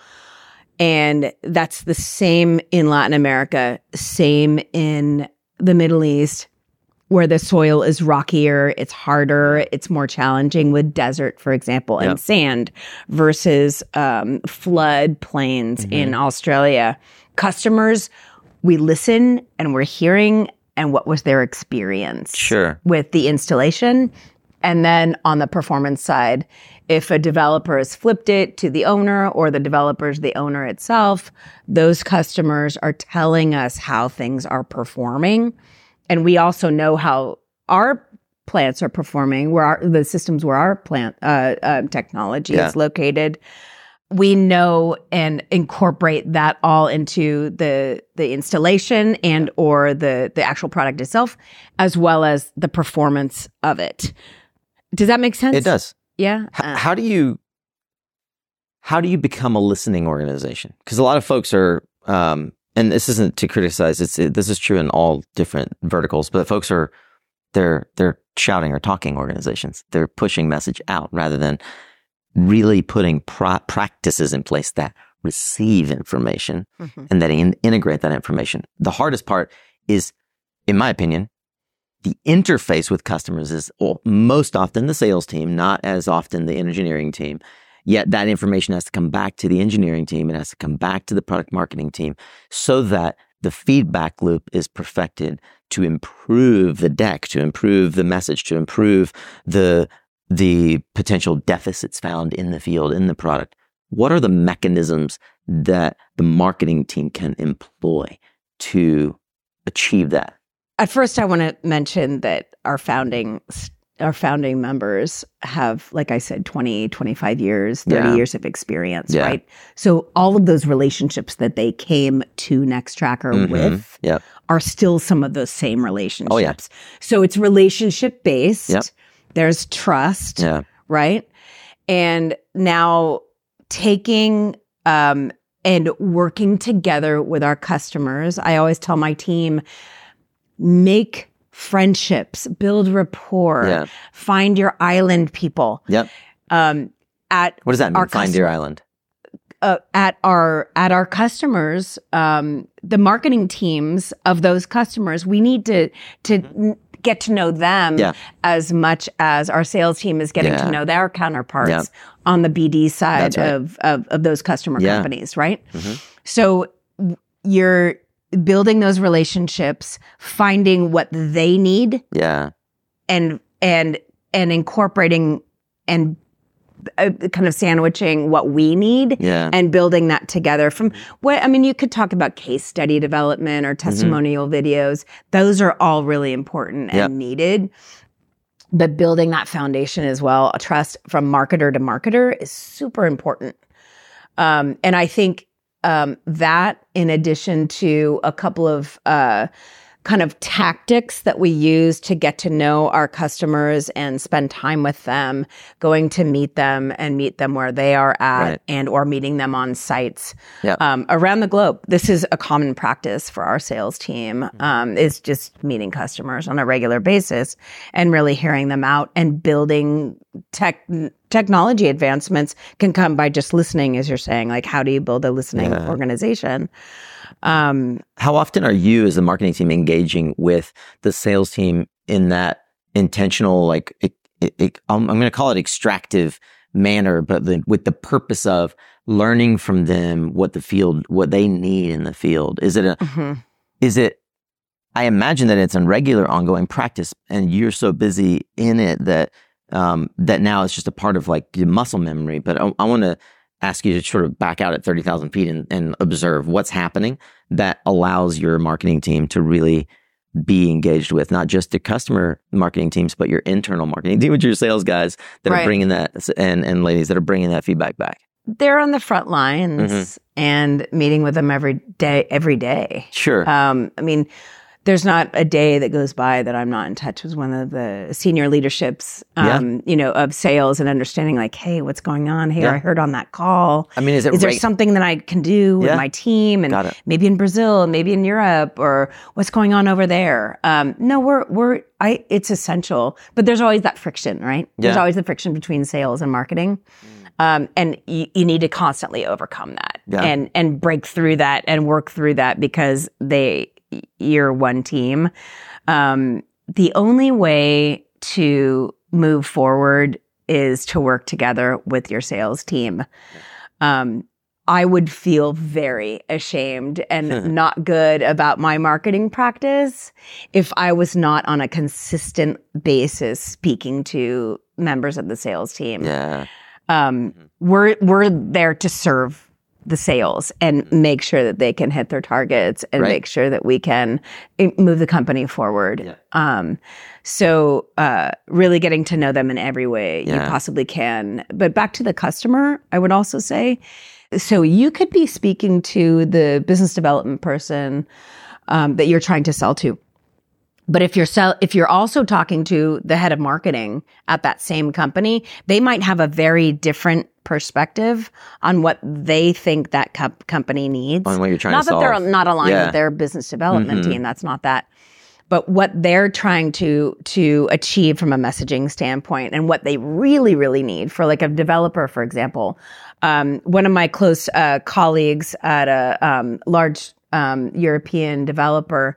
And that's the same in Latin America, same in the Middle East, where the soil is rockier, it's harder, it's more challenging with desert, for example, and Yep. sand versus um, flood plains Mm-hmm. in Australia. Customers, we listen and we're hearing, and what was their experience Sure. with the installation. And then on the performance side, if a developer has flipped it to the owner or the developer's the owner itself, those customers are telling us how things are performing. And we also know how our plants are performing, where our, the systems where our plant uh, uh, technology Yeah. is located. We know and incorporate that all into the the installation and or the the actual product itself, as well as the performance of it. Does that make sense? It does. Yeah. H- Uh, how do you how do you become a listening organization? Because a lot of folks are, um, and this isn't to criticize. It's it, this is true in all different verticals, but folks are they're they're shouting or talking organizations. They're pushing message out rather than really putting pro- practices in place that receive information mm-hmm. and that in- integrate that information. The hardest part is, in my opinion, the interface with customers is well, most often the sales team, not as often the engineering team. Yet that information has to come back to the engineering team. It has to come back to the product marketing team so that the feedback loop is perfected to improve the deck, to improve the message, to improve the the potential deficits found in the field, in the product. What are the mechanisms that the marketing team can employ to achieve that? At first, I want to mention that our founding our founding members have, like I said, twenty, twenty-five years, thirty yeah. years of experience, yeah. right? So all of those relationships that they came to Nextracker mm-hmm. with yep. are still some of those same relationships. Oh, yeah. So it's relationship based. Yep. There's trust, yeah. right? And now taking um, and working together with our customers, I always tell my team, make friendships, build rapport, yeah. find your island people. Yep. Um, at what does that mean? Find custom- your island. Uh, at our at our customers, um, the marketing teams of those customers, we need to to mm-hmm. get to know them yeah. as much as our sales team is getting yeah. to know their counterparts yeah. on the B D side right. of, of of those customer yeah. companies, right? Mm-hmm. So you're building those relationships, finding what they need, yeah, and and and incorporating and uh, kind of sandwiching what we need, yeah. and building that together. From what I mean, you could talk about case study development or testimonial mm-hmm. videos; those are all really important and yep. needed. But building that foundation as well, a trust from marketer to marketer, is super important. Um, and I think. Um, that in addition to a couple of uh, kind of tactics that we use to get to know our customers and spend time with them, going to meet them and meet them where they are at right. and or meeting them on sites yep. um, around the globe. This is a common practice for our sales team, um, is just meeting customers on a regular basis and really hearing them out and building tech technology advancements can come by just listening, as you're saying. Like, how do you build a listening yeah. organization? Um, How often are you as the marketing team engaging with the sales team in that intentional, like, it, it, it, I'm, I'm going to call it extractive manner, but the, with the purpose of learning from them what the field, what they need in the field? Is it a, mm-hmm. is it, I imagine that it's a regular ongoing practice and you're so busy in it that, um, that now it's just a part of like your muscle memory. But I, I want to ask you to sort of back out at thirty thousand feet and, and observe what's happening that allows your marketing team to really be engaged with not just the customer marketing teams, but your internal marketing team, with your sales guys that right. are bringing that and, and ladies that are bringing that feedback back. They're on the front lines mm-hmm. and meeting with them every day, every day. Sure. Um, I mean, there's not a day that goes by that I'm not in touch with one of the senior leaderships, um, yeah. you know, of sales and understanding like, hey, what's going on? Hey, yeah. I heard on that call. I mean, is it is right? there something that I can do yeah. with my team and maybe in Brazil and maybe in Europe, or what's going on over there? Um, no, we're, we're, I, it's essential, but there's always that friction, right? Yeah. There's always the friction between sales and marketing. Um, and you, you need to constantly overcome that yeah. and, and break through that and work through that because they, you're one team. Um, the only way to move forward is to work together with your sales team. Um, I would feel very ashamed and not good about my marketing practice if I was not on a consistent basis speaking to members of the sales team. Yeah. Um, we're, we're there to serve the sales and make sure that they can hit their targets and right. make sure that we can move the company forward. Yeah. Um, so, uh, really getting to know them in every way yeah. you possibly can. But back to the customer, I would also say, so you could be speaking to the business development person, um, that you're trying to sell to. But if you're sell, if you're also talking to the head of marketing at that same company, they might have a very different perspective on what they think that co- company needs. On what you're trying not to solve. Not that they're not aligned yeah. with their business development mm-hmm. team. That's not that. but what they're trying to to achieve from a messaging standpoint and what they really, really need for like a developer, for example. Um, one of my close uh, colleagues at a um, large um, European developer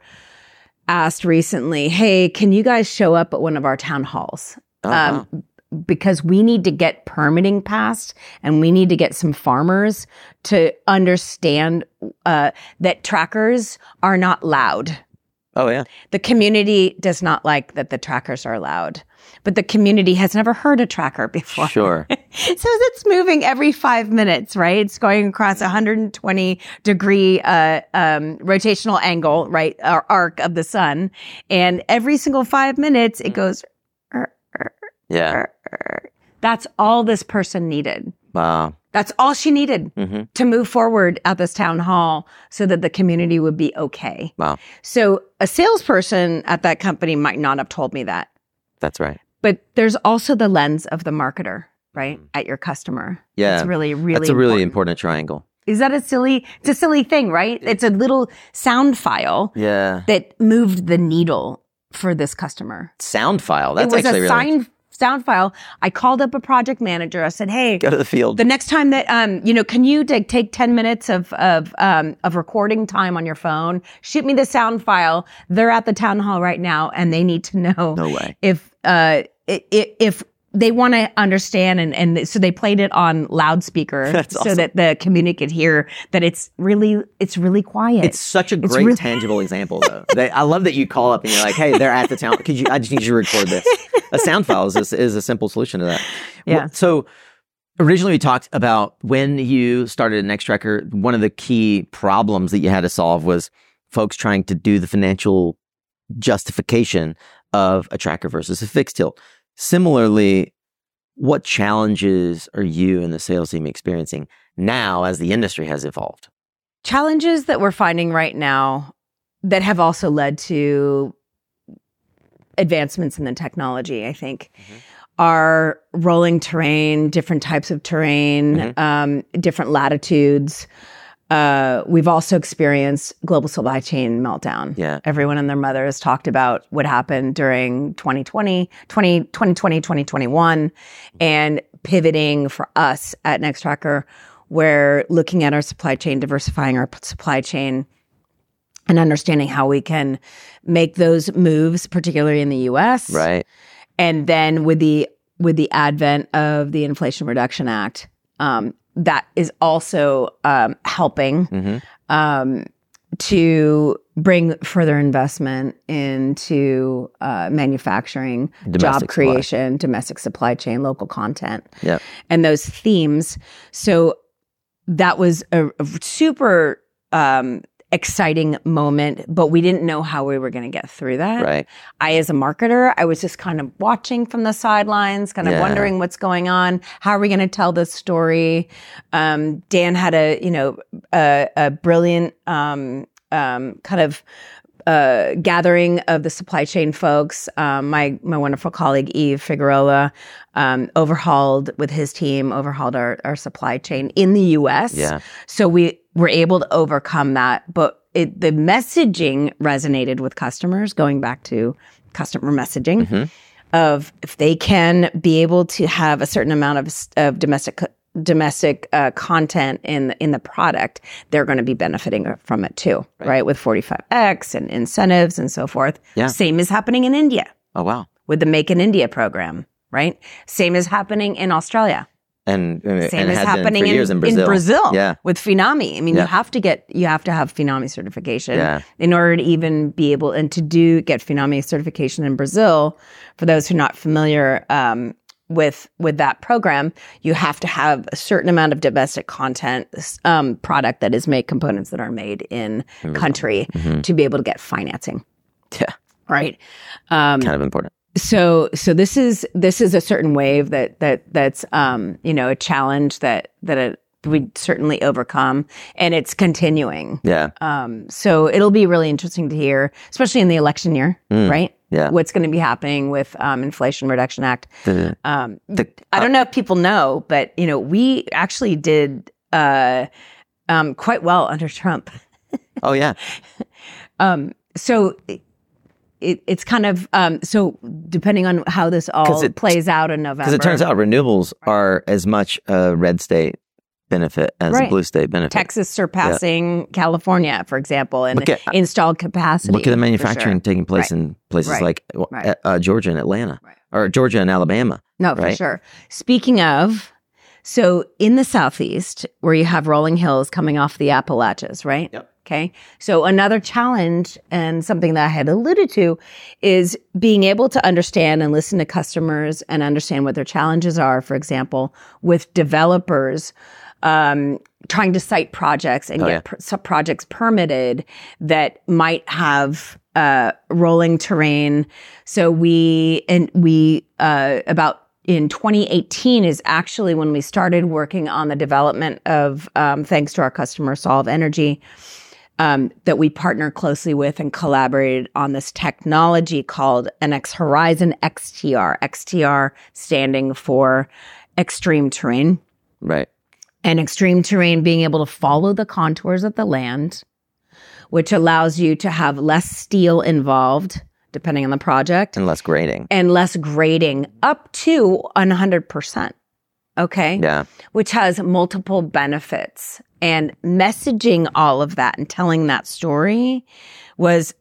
asked recently, hey, can you guys show up at one of our town halls? Uh-huh. Um, because we need to get permitting passed and we need to get some farmers to understand uh, that trackers are not loud. Oh, yeah. The community does not like that the trackers are loud, but the community has never heard a tracker before. Sure. So it's moving every five minutes, right? It's going across a one hundred twenty degree uh, um, rotational angle, right, or arc of the sun. And every single five minutes, it goes, er, er, Yeah. er, er. That's all this person needed. Wow. That's all she needed Mm-hmm. to move forward at this town hall so that the community would be okay. Wow. So a salesperson at that company might not have told me that. That's right. But there's also the lens of the marketer, right? At your customer. Yeah. It's really, really That's a really important. important triangle. Is that a silly, it's a silly thing, right? It's a little sound file Yeah. that moved the needle for this customer. Sound file. That's it was actually a really sign, sound file. I called up a project manager. I said, hey, Go to the field. the next time that, um, you know, can you take take ten minutes of, of, um, of recording time on your phone? Shoot me the sound file. They're at the town hall right now and they need to know No way. if, uh, i- i- if they want to understand. And, and so they played it on loudspeaker That's so awesome. that the community could hear that it's really, it's really quiet. It's such a great really- tangible example, though. They, I love that you call up and you're like, "Hey, they're at the town. Could you? I just need you to record this." A sound file is a, is a simple solution to that. Yeah. Well, so originally we talked about when you started Nextracker, one of the key problems that you had to solve was folks trying to do the financial justification of a tracker versus a fixed tilt. Similarly, what challenges are you and the sales team experiencing now as the industry has evolved? Challenges that we're finding right now that have also led to advancements in the technology, I think, Mm-hmm. are rolling terrain, different types of terrain, Mhm. um, different latitudes. Uh, we've also experienced global supply chain meltdown. Yeah. Everyone and their mother has talked about what happened during twenty twenty, twenty twenty, twenty twenty-one, and pivoting for us at Nextracker, where looking at our supply chain, diversifying our p- supply chain, and understanding how we can make those moves, particularly in the U S. Right. And then with the with the advent of the Inflation Reduction Act, um, that is also um, helping Mm-hmm. um, to bring further investment into uh, manufacturing, Domestic job supply. creation, domestic supply chain, local content, Yep. and those themes. So that was a, a super um, exciting moment, but we didn't know how we were going to get through that. Right. I, as a marketer, I was just kind of watching from the sidelines, kind of Yeah. wondering what's going on. How are we going to tell this story? Um, Dan had a, you know, a, a brilliant um, um, kind of uh, gathering of the supply chain folks. Um, my my wonderful colleague Eve Figueroa um, overhauled with his team, overhauled our, our supply chain in the U S. Yeah. So we were able to overcome that, but it, the messaging resonated with customers. Going back to customer messaging, Mm-hmm. of if they can be able to have a certain amount of of domestic domestic uh, content in the, in the product, they're going to be benefiting from it too, right? right? With forty-five X and incentives and so forth. Yeah. Same is happening in India Oh, wow. with the Make in India program, right? Same is happening in Australia. And, uh, Same and is had been happening for in, years in Brazil. in Brazil Yeah. with Finami. I mean, Yeah. you have to get, you have to have Finami certification Yeah. in order to even be able, and to do, get Finami certification in Brazil. For those who are not familiar, um, with, with that program, you have to have a certain amount of domestic content, um, product that is made, components that are made in country Mm-hmm. to be able to get financing. Yeah. Right. Um, Kind of important. so, so this is this is a certain wave that that that's um, you know, a challenge that that it, we certainly overcome, and it's continuing. Yeah. Um, so it'll be really interesting to hear, especially in the election year, Mm. right? Yeah. What's going to be happening with um, Inflation Reduction Act? The- Um, the- I don't know if people know, but you know, we actually did uh, um, quite well under Trump. oh, yeah. Um, so it, it's kind of, um, so depending on how this all it, plays out in November. Because it turns out renewables are as much a red state benefit as right. a blue state benefit. Texas surpassing yeah. California, for example, in at, installed capacity. Look at the manufacturing sure. taking place right. in places right. like right. uh, Georgia and Atlanta, right. or Georgia and Alabama. No, right? for sure. Speaking of, so in the Southeast, where you have rolling hills coming off the Appalachians, right? Yep. Okay. So another challenge and something that I had alluded to is being able to understand and listen to customers and understand what their challenges are, for example, with developers um, trying to site projects and oh, get yeah. pr- projects permitted that might have uh, rolling terrain. So we, and we, uh, about in twenty eighteen is actually when we started working on the development of, um, thanks to our customer Solve Energy, um, that we partnered closely with and collaborated on this technology called N X Horizon X T R. X T R standing for extreme terrain. Right. And extreme terrain being able to follow the contours of the land, which allows you to have less steel involved, depending on the project. And less grading. And less grading up to one hundred percent. Okay? Yeah. Which has multiple benefits. And messaging all of that and telling that story was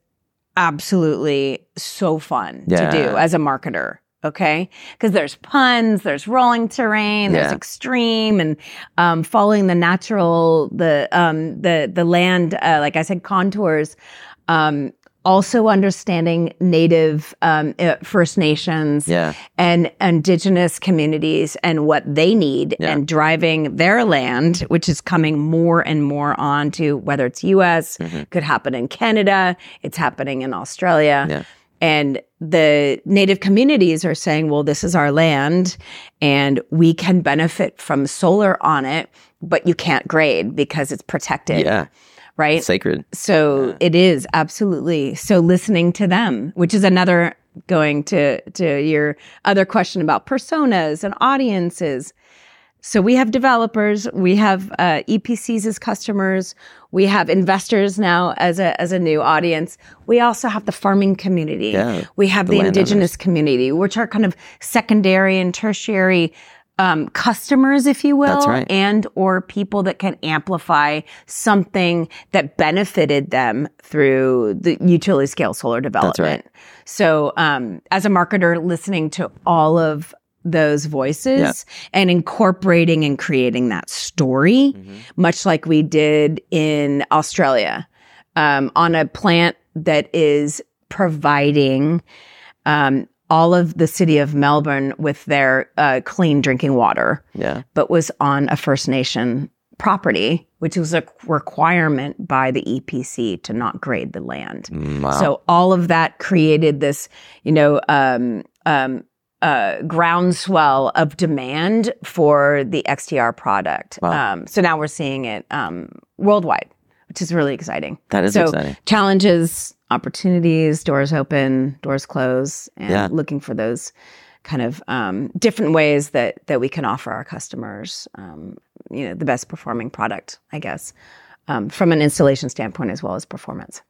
absolutely so fun yeah. to do as a marketer. Okay? Because there's puns, there's rolling terrain, there's yeah. extreme, and um, following the natural, the um, the the land, uh, like I said, contours. Um, also understanding Native um, uh, First Nations yeah. and Indigenous communities and what they need, yeah. and driving their land, which is coming more and more onto whether it's U S, mm-hmm. could happen in Canada, it's happening in Australia. Yeah. And the Native communities are saying, well, this is our land and we can benefit from solar on it, but you can't grade because it's protected. Yeah. Right? It's sacred. So yeah. it is, absolutely. So listening to them, which is another, going to, to your other question about personas and audiences. So we have developers, we have uh, E P Cs as customers, we have investors now as a as a new audience. We also have the farming community. Yeah, we have the, the indigenous community, which are kind of secondary and tertiary um, customers, if you will, That's right. and or people that can amplify something that benefited them through the utility scale solar development. That's right. So um, as a marketer, listening to all of those voices yeah. and incorporating and creating that story, mm-hmm. much like we did in Australia, um, on a plant that is providing um, all of the city of Melbourne with their uh, clean drinking water, yeah. but was on a First Nation property, which was a requirement by the E P C to not grade the land. Wow. So all of that created this, you know, um, um, Uh, groundswell of demand for the X T R product. Wow. Um, so now we're seeing it um, worldwide, which is really exciting. That is so exciting. Challenges, opportunities, doors open, doors close, and yeah. looking for those kind of um, different ways that that we can offer our customers, um, you know, the best performing product, I guess, um, from an installation standpoint as well as performance.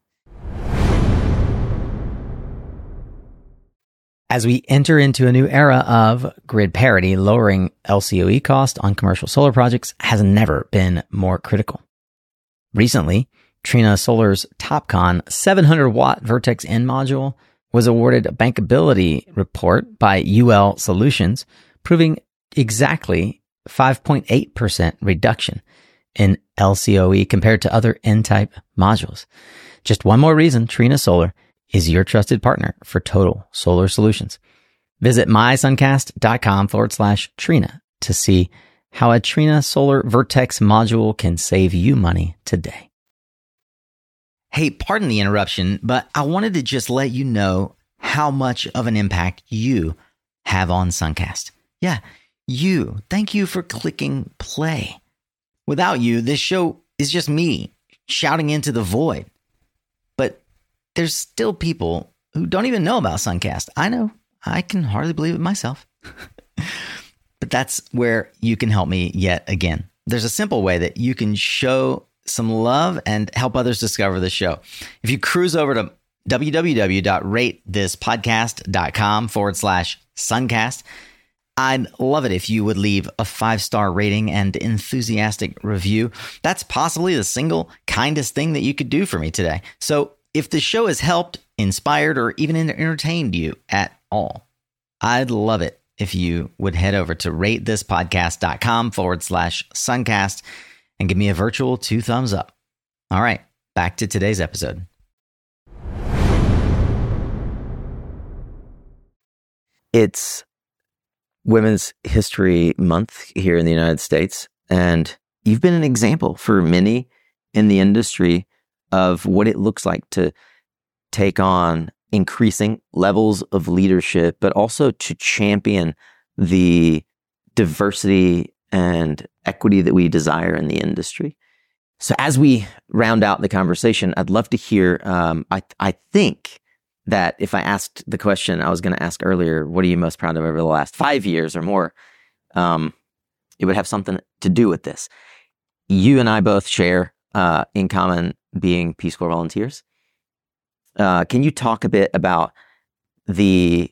As we enter into a new era of grid parity, lowering L C O E cost on commercial solar projects has never been more critical. Recently, Trina Solar's TOPCon seven hundred watt Vertex N module was awarded a bankability report by U L Solutions, proving exactly five point eight percent reduction in L C O E compared to other N-type modules. Just one more reason Trina Solar is your trusted partner for total solar solutions. Visit mysuncast.com forward slash Trina to see how a Trina Solar Vertex module can save you money today. Hey, pardon the interruption, but I wanted to just let you know how much of an impact you have on Suncast. Yeah, you. Thank you for clicking play. Without you, this show is just me shouting into the void. But there's still people who don't even know about Suncast. I know. I can hardly believe it myself. But that's where you can help me yet again. There's a simple way that you can show some love and help others discover the show. If you cruise over to www.ratethispodcast.com forward slash Suncast. I'd love it if you would leave a five-star rating and enthusiastic review. That's possibly the single kindest thing that you could do for me today. So if the show has helped, inspired, or even entertained you at all, I'd love it if you would head over to ratethispodcast.com forward slash Suncast and give me a virtual two thumbs up. All right, back to today's episode. It's Women's History Month here in the United States, and you've been an example for many in the industry of what it looks like to take on increasing levels of leadership, but also to champion the diversity and equity that we desire in the industry. So as we round out the conversation, I'd love to hear, um, I, I think that if I asked the question I was going to ask earlier, what are you most proud of over the last five years or more? Um, it would have something to do with this. You and I both share uh, in common being Peace Corps volunteers. Uh, can you talk a bit about the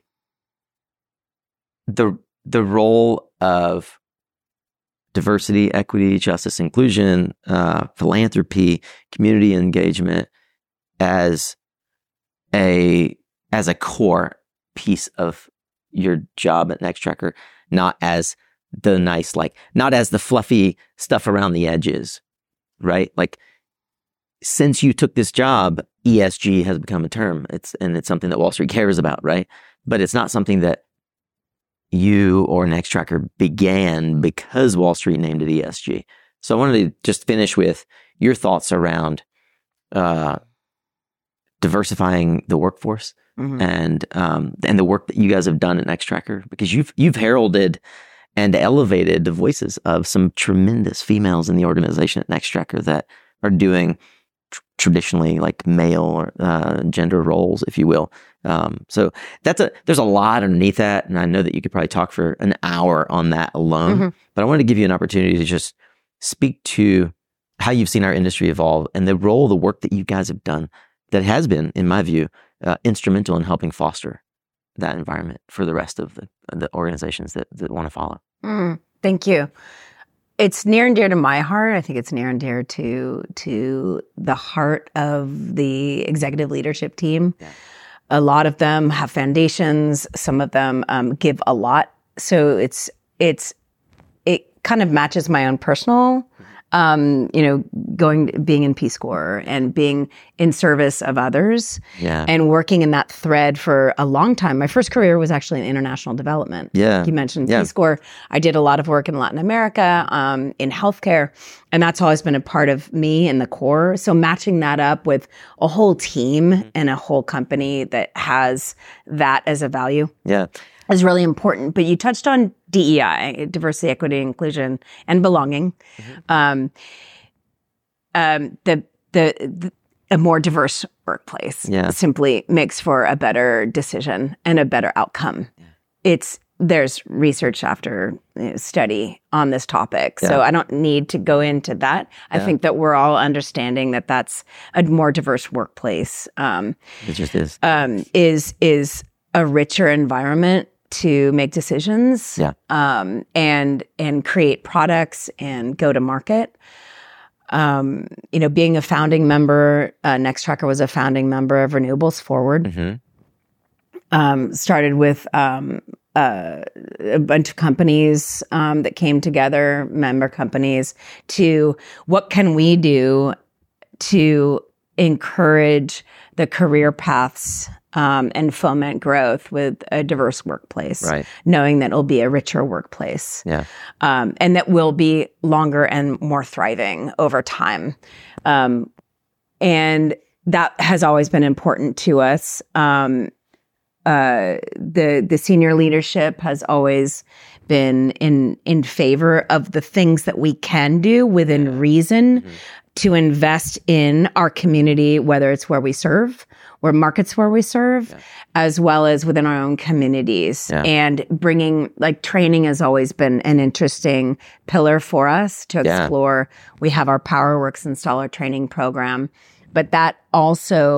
the the role of diversity, equity, justice, inclusion, uh, philanthropy, community engagement as a as a core piece of your job at Nextracker, not as the nice, like, not as the fluffy stuff around the edges, right? Like, since you took this job, E S G has become a term. It's and it's something that Wall Street cares about, right? But it's not something that you or Nextracker began because Wall Street named it E S G. So I wanted to just finish with your thoughts around uh, diversifying the workforce mm-hmm. and um, and the work that you guys have done at Nextracker, because you've you've heralded and elevated the voices of some tremendous females in the organization at Nextracker that are doing tr- traditionally like male or uh, gender roles, if you will. Um, so that's a there's a lot underneath that, and I know that you could probably talk for an hour on that alone. Mm-hmm. But I wanted to give you an opportunity to just speak to how you've seen our industry evolve and the role, the work that you guys have done that has been, in my view, uh, instrumental in helping foster that environment for the rest of the, the organizations that, that want to follow. Mm, thank you. It's near and dear to my heart. I think it's near and dear to to the heart of the executive leadership team. Yeah. A lot of them have foundations. Some of them um, give a lot. So it's it's it kind of matches my own personal. Um, you know, going, being in Peace Corps and being in service of others yeah. and working in that thread for a long time. My first career was actually in international development. Yeah. You mentioned yeah. Peace Corps. I did a lot of work in Latin America, um, in healthcare, and that's always been a part of me and the Corps. So matching that up with a whole team mm-hmm. and a whole company that has that as a value. Yeah. is really important. But you touched on D E I, diversity, equity, inclusion, and belonging. Mm-hmm. Um, um, the, the the a more diverse workplace yeah. simply makes for a better decision and a better outcome. Yeah. It's there's research after you know, study on this topic, yeah. so I don't need to go into that. I yeah. think that we're all understanding that that's a more diverse workplace. Um, it just is. Um, is is a richer environment to make decisions, yeah. um, and and create products and go to market. Um, you know, being a founding member, uh, Nextracker was a founding member of Renewables Forward. Mm-hmm. Um, started with um, uh, a bunch of companies um, that came together, member companies, to what can we do to encourage the career paths Um, and foment growth with a diverse workplace, right. knowing that it'll be a richer workplace, yeah. um, and that will be longer and more thriving over time. Um, and that has always been important to us. Um, uh, the the senior leadership has always been in in favor of the things that we can do within reason mm-hmm. to invest in our community, whether it's where we serve, or markets where we serve, yeah. as well as within our own communities. Yeah. And bringing, like, training has always been an interesting pillar for us to explore. Yeah. We have our PowerWorks installer training program, but that also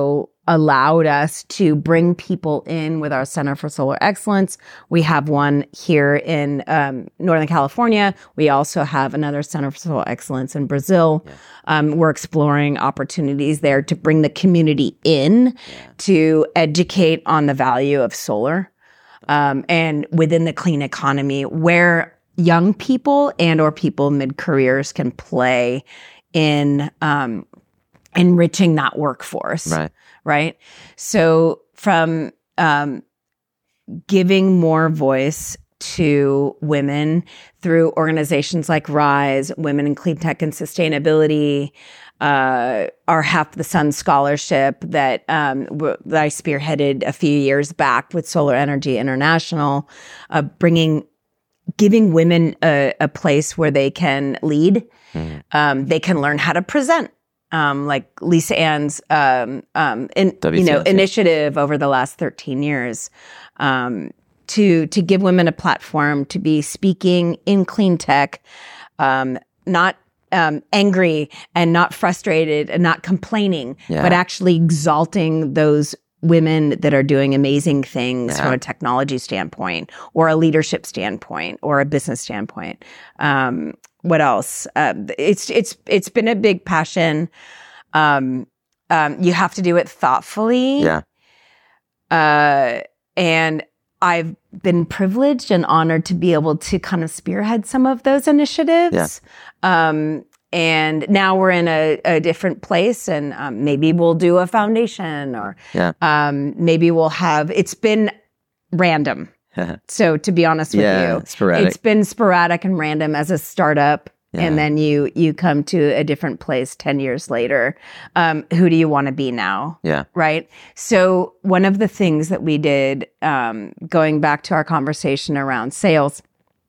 allowed us to bring people in with our Center for Solar Excellence. We have one here in um, Northern California. We also have another Center for Solar Excellence in Brazil. Yeah. Um, we're exploring opportunities there to bring the community in yeah. to educate on the value of solar um, and within the clean economy, where young people and or people mid-careers can play in um, enriching that workforce. Right. Right. So from um, giving more voice to women through organizations like RISE, Women in Clean Tech and Sustainability, uh, our Half the Sun Scholarship that, um, w- that I spearheaded a few years back with Solar Energy International, uh, bringing, giving women a, a place where they can lead, mm-hmm. um, they can learn how to present. Um, like Lisa Ann's, um, um, in, you know, initiative over the last thirteen years, um, to, to give women a platform to be speaking in clean tech, um, not, um, angry and not frustrated and not complaining, yeah. but actually exalting those women that are doing amazing things yeah. from a technology standpoint or a leadership standpoint or a business standpoint. Um, What else? Uh, it's it's it's been a big passion. Um, um, you have to do it thoughtfully. Yeah. Uh, and I've been privileged and honored to be able to kind of spearhead some of those initiatives. Yeah. Um, and now we're in a, a different place, and um, maybe we'll do a foundation, or yeah. um, maybe we'll have. It's been random. So to be honest with yeah, you, sporadic. It's been sporadic and random as a startup. Yeah. And then you you come to a different place ten years later. Um, who do you want to be now? Yeah. Right. So one of the things that we did, um, going back to our conversation around sales.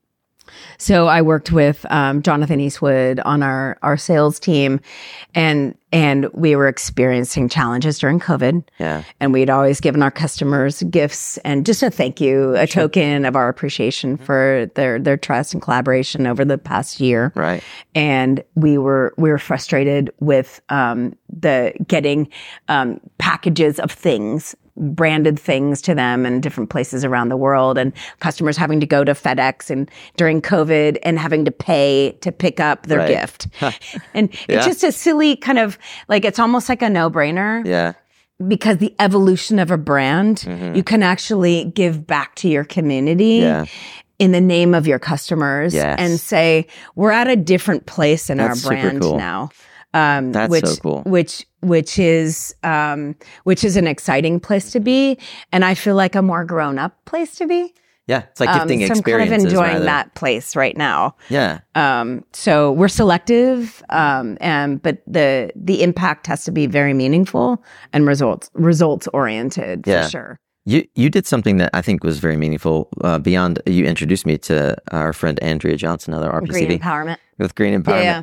So I worked with um, Jonathan Eastwood on our, our sales team, and and we were experiencing challenges during COVID. Yeah. And we'd always given our customers gifts and just a thank you, a sure. token of our appreciation for their their trust and collaboration over the past year. Right. And we were we were frustrated with um, the getting um, packages of things, branded things to them in different places around the world, and customers having to go to FedEx and during COVID and having to pay to pick up their right. gift. And yeah. it's just a silly kind of, like, it's almost like a no-brainer. Yeah. Because the evolution of a brand, mm-hmm. you can actually give back to your community. Yeah. In the name of your customers, yes. and say, we're at a different place in That's our brand cool. now. Um, That's which, so cool. Which, which is, um, which is an exciting place to be. And I feel like a more grown up place to be. Yeah. It's like gifting um, so experiences. I'm kind of enjoying rather. that place right now. Yeah. Um, so we're selective, um, and, but the, the impact has to be very meaningful and results, results oriented yeah. for sure. You you did something that I think was very meaningful uh, beyond, you introduced me to our friend Andrea Johnson, another R P C V. Green Empowerment. With Green Empowerment. Yeah.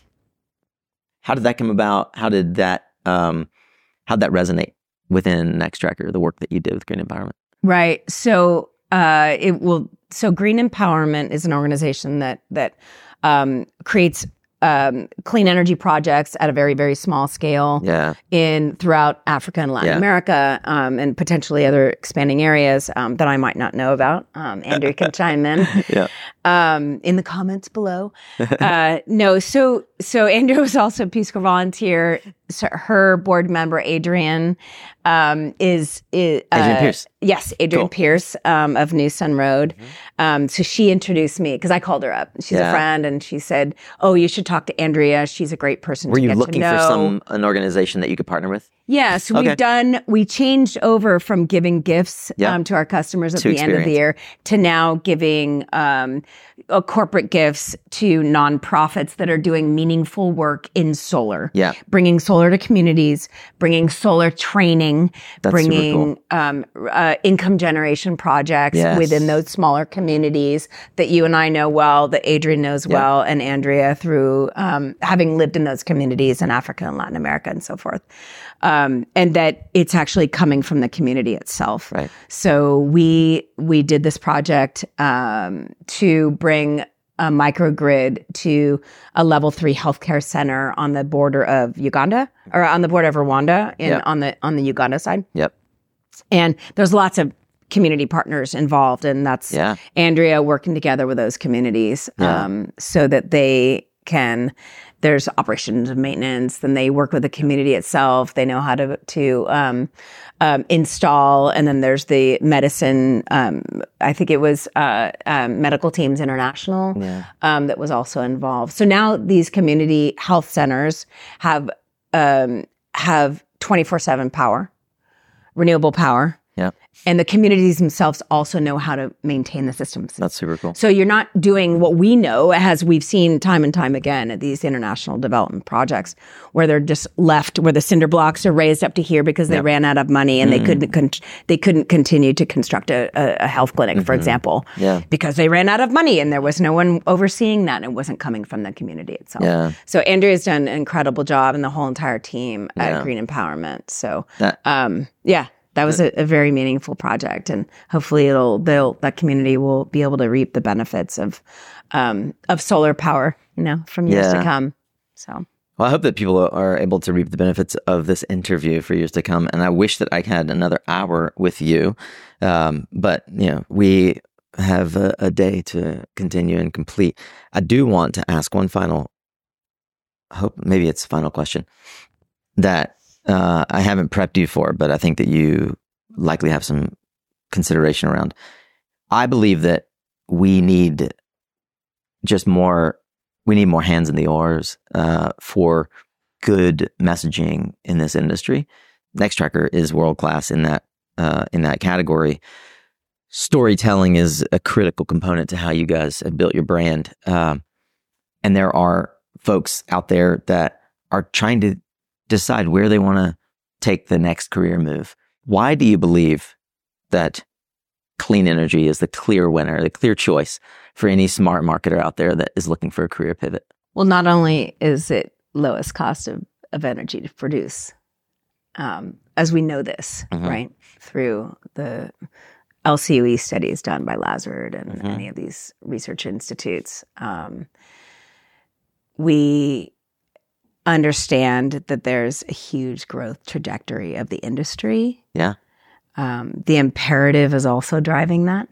How did that come about? How did that, um, how'd that resonate within Nextracker, the work that you did with Green Empowerment? Right. So, uh, it will, so Green Empowerment is an organization that, that, um, creates, um, clean energy projects at a very, very small scale yeah. in throughout Africa and Latin yeah. America, um, and potentially other expanding areas, um, that I might not know about. Um, Andrew can chime in, yeah. um, in the comments below. Uh, no, so, so Andrew was also a Peace Corps volunteer. So her board member, Adrienne, um, is, is uh, Adrienne Pierce. Yes, Adrienne cool. Pierce, um, of New Sun Road. Mm-hmm. Um, so she introduced me because I called her up. She's yeah. a friend, and she said, "Oh, you should talk to Andrea. She's a great person Were to you get looking to know." for some an organization that you could partner with? Yeah, so okay. we've done, we changed over from giving gifts yeah. um, to our customers at to the experience. end of the year to now giving um, uh, corporate gifts to nonprofits that are doing meaningful work in solar. Yeah. Bringing solar to communities, bringing solar training, That's bringing super cool. um, uh, income generation projects yes. within those smaller communities that you and I know well, that Adrienne knows yeah. well, and Andrea through um, having lived in those communities in Africa and Latin America and so forth. Um, and that it's actually coming from the community itself. Right. So we we did this project um, to bring a microgrid to a level three healthcare center on the border of Uganda or on the border of Rwanda in Yep. on the on the Uganda side. Yep. And there's lots of community partners involved, and that's Yeah. Andrea working together with those communities Yeah. um, so that they can. There's operations and maintenance. Then they work with the community itself. They know how to to um, um, install, and then there's the medicine. Um, I think it was uh, um, Medical Teams International Yeah. um, that was also involved. So now these community health centers have um, have twenty-four seven power, renewable power. Yeah. And the communities themselves also know how to maintain the systems. That's super cool. So you're not doing what we know, as we've seen time and time again at these international development projects, where they're just left, where the cinder blocks are raised up to here because they Yep. ran out of money and Mm-hmm. they couldn't con- they couldn't continue to construct a, a, a health clinic, Mm-hmm. for example, Yeah. because they ran out of money and there was no one overseeing that, and it wasn't coming from the community itself. Yeah. So Andrea's done an incredible job, and the whole entire team Yeah. at Green Empowerment. So That- um, yeah. That was a, a very meaningful project, and hopefully, it'll they'll that community will be able to reap the benefits of um, of solar power, you know, from years Yeah. to come. So, Well, I hope that people are able to reap the benefits of this interview for years to come. And I wish that I had another hour with you. Um, but, you know, we have a, a day to continue and complete. I do want to ask one final, I hope maybe it's a final question that uh, I haven't prepped you for, but I think that you likely have some consideration around. I believe that we need just more we need more hands in the oars uh, for good messaging in this industry. Nextracker is world class in that uh, in that category. Storytelling is a critical component to how you guys have built your brand, um, and there are folks out there that are trying to decide where they want to take the next career move. Why do you believe that clean energy is the clear winner, the clear choice for any smart marketer out there that is looking for a career pivot? well, not only is it lowest cost of, of energy to produce, um, as we know this, Mhm. right, through the L C O E studies done by Lazard and Mhm. any of these research institutes, um, we understand that there's a huge growth trajectory of the industry. Yeah. Um, the imperative is also driving that.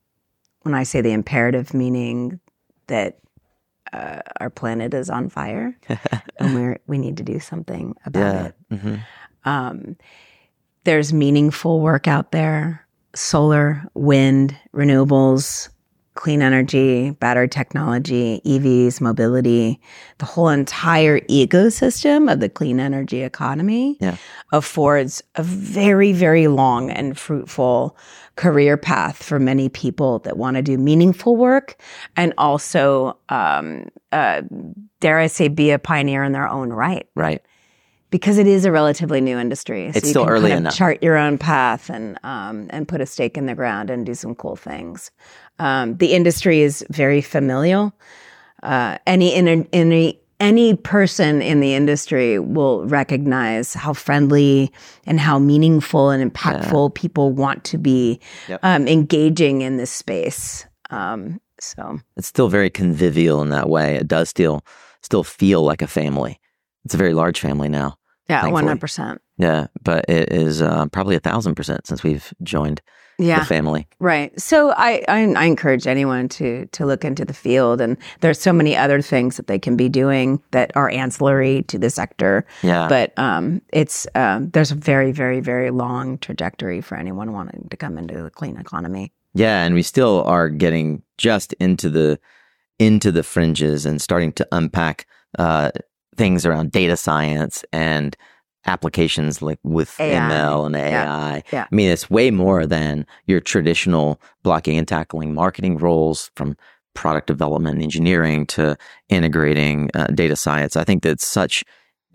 When I say the imperative, meaning that uh, our planet is on fire and we're, we need to do something about Yeah. it. Mhm. Um, there's meaningful work out there: solar, wind, renewables, clean energy, battery technology, E Vs, mobility. The whole entire ecosystem of the clean energy economy Yeah. affords a very, very long and fruitful career path for many people that want to do meaningful work and also, um, uh, dare I say, be a pioneer in their own right. Right. Because it is a relatively new industry. So It's you still can early kind of enough. chart your own path and um, and put a stake in the ground and do some cool things. Um, the industry is very familial. Uh, any in, any any person in the industry will recognize how friendly and how meaningful and impactful people want to be Yep. um, engaging in this space. Um, so It's still very convivial in that way. It does still still feel like a family. It's a very large family now. yeah, Thankfully. one hundred percent. Yeah, but it is uh, probably a thousand percent since we've joined Yeah. the family. Right. So I, I I encourage anyone to to look into the field, and there's so many other things that they can be doing that are ancillary to the sector. Yeah. But um, it's um, there's a very very very long trajectory for anyone wanting to come into the clean economy. Yeah, and we still are getting just into the into the fringes and starting to unpack uh, things around data science and applications like with A I. M L and A I. Yeah, yeah. I mean, it's way more than your traditional blocking and tackling marketing roles, from product development and engineering to integrating uh, data science. I think that's such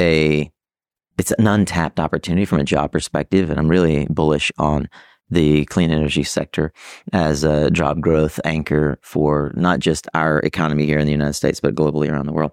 a it's an untapped opportunity from a job perspective, and I'm really bullish on the clean energy sector as a job growth anchor for not just our economy here in the United States, but globally around the world.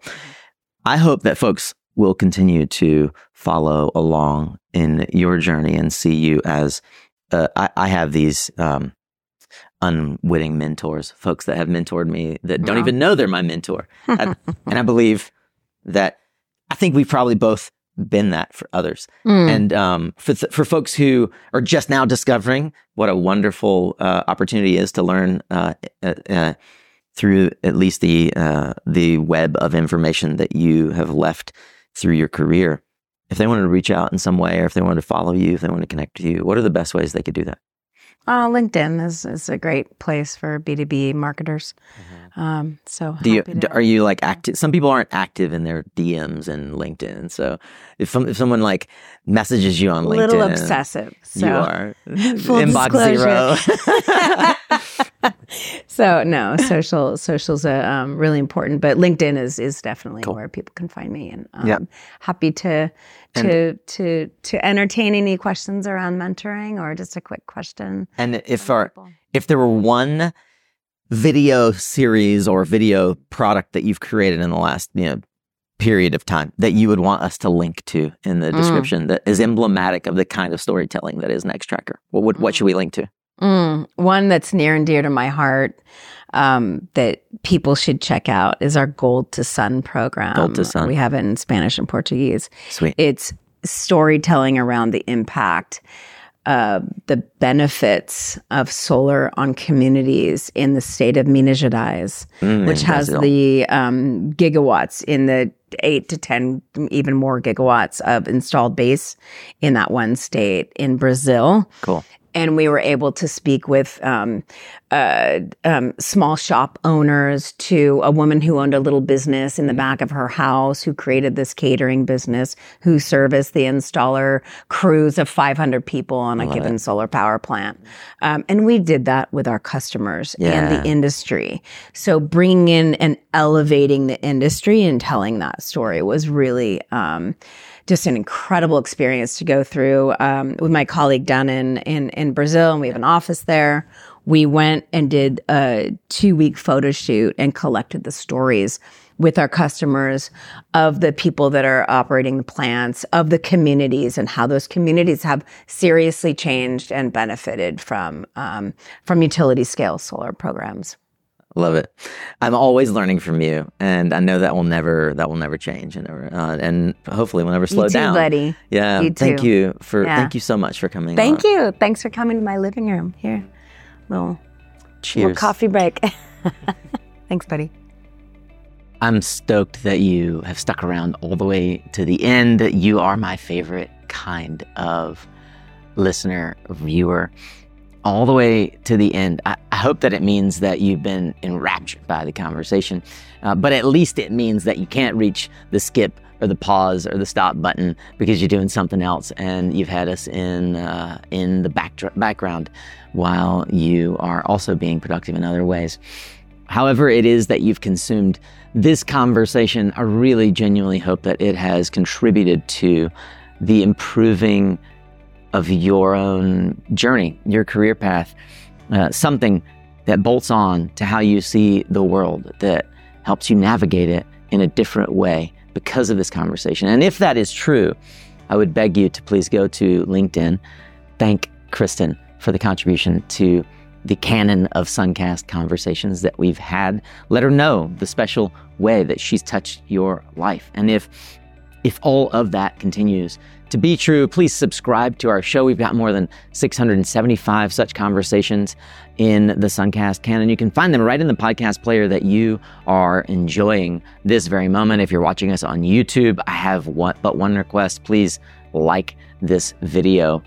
I hope that folks will continue to follow along in your journey and see you as uh, I, I have these um, unwitting mentors, folks that have mentored me that don't yeah. even know they're my mentor. I, and I believe that I think we've probably both been that for others. Mm. And um, for th- for folks who are just now discovering what a wonderful uh, opportunity is to learn uh, uh, uh, through at least the uh, the web of information that you have left through your career. If they wanted to reach out in some way, or if they wanted to follow you, if they wanted to connect with you, what are the best ways they could do that? Uh, LinkedIn is, is a great place for B two B marketers. Mm-hmm. Um, so, do you, to, are you like active? Some people aren't active in their D Ms in LinkedIn. So, if some, if someone like messages you on LinkedIn, a little obsessive. So. You are Full inbox zero. So no, social social's a, um, really important, but LinkedIn is is definitely cool. where people can find me, and um, yep. happy to to and, to to entertain any questions around mentoring or just a quick question. And if our people. if there were one video series or video product that you've created in the last you know period of time that you would want us to link to in the description mm. that is emblematic of the kind of storytelling that is Nextracker, what would mm. what should we link to? Mm, one that's near and dear to my heart um, that people should check out is our Gold to Sun program. Gold to Sun. We have it in Spanish and Portuguese. Sweet. It's storytelling around the impact, uh, the benefits of solar on communities in the state of Minas Gerais, mm, which has Brazil. the um, gigawatts in the eight to ten, even more gigawatts of installed base in that one state in Brazil. Cool. And we were able to speak with um, uh, um, small shop owners, to a woman who owned a little business in the back of her house, who created this catering business, who serviced the installer crews of five hundred people on a given it. solar power plant. Um, and we did that with our customers yeah. and the industry. So bringing in and elevating the industry and telling that story was really um, just an incredible experience to go through um, with my colleague down in, in, in Brazil, and we have an office there. We went and did a two-week photo shoot and collected the stories with our customers of the people that are operating the plants, of the communities, and how those communities have seriously changed and benefited from um, from utility-scale solar programs. Love it. I'm always learning from you, and I know that will never that will never change, and never, uh, and hopefully will never slow you too, down. Buddy. Yeah. You thank too. you for yeah. thank you so much for coming. Thank on. you. Thanks for coming to my living room. Here, little cheers, little coffee break. Thanks, buddy. I'm stoked that you have stuck around all the way to the end. You are my favorite kind of listener, viewer. All the way to the end. I, I hope that it means that you've been enraptured by the conversation, uh, but at least it means that you can't reach the skip or the pause or the stop button because you're doing something else, and you've had us in uh, in the back, background while you are also being productive in other ways. However it is that you've consumed this conversation, I really genuinely hope that it has contributed to the improving of your own journey, your career path, uh, something that bolts on to how you see the world, that helps you navigate it in a different way because of this conversation. And if that is true, I would beg you to please go to LinkedIn, thank Kristen for the contribution to the canon of Suncast conversations that we've had. Let her know the special way that she's touched your life. And if if all of that continues to be true, please subscribe to our show. We've got more than six hundred seventy-five such conversations in the Suncast canon. You can find them right in the podcast player that you are enjoying this very moment. If you're watching us on YouTube, I have one, but one request. Please like this video.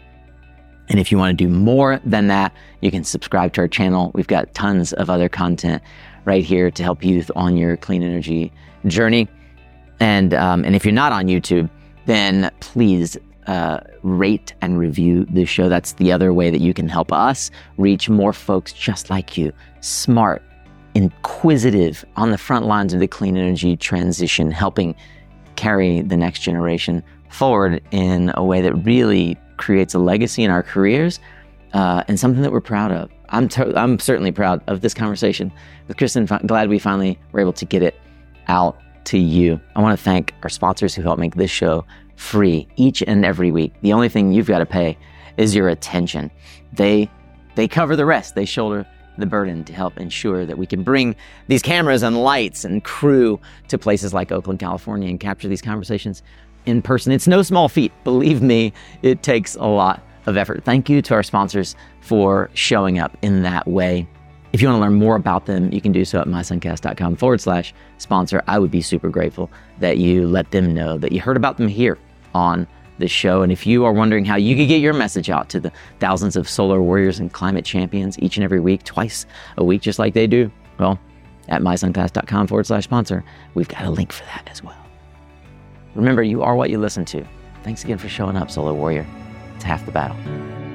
And if you want to do more than that, you can subscribe to our channel. We've got tons of other content right here to help you on your clean energy journey. And um, and if you're not on YouTube, then please uh, rate and review this show. That's the other way that you can help us reach more folks just like you, smart, inquisitive, on the front lines of the clean energy transition, helping carry the next generation forward in a way that really creates a legacy in our careers uh, and something that we're proud of. I'm to- I'm certainly proud of this conversation with Kristen. Glad we finally were able to get it out to you. I want to thank our sponsors who help make this show free each and every week. The only thing you've got to pay is your attention. They they cover the rest. They shoulder the burden to help ensure that we can bring these cameras and lights and crew to places like Oakland, California, and capture these conversations in person. It's no small feat. Believe me, it takes a lot of effort. Thank you to our sponsors for showing up in that way. If you want to learn more about them, you can do so at mysuncast.com forward slash sponsor. I would be super grateful that you let them know that you heard about them here on the show. And if you are wondering how you could get your message out to the thousands of solar warriors and climate champions each and every week, twice a week, just like they do, well, at mysuncast.com forward slash sponsor, we've got a link for that as well. Remember, you are what you listen to. Thanks again for showing up, Solar Warrior. It's half the battle.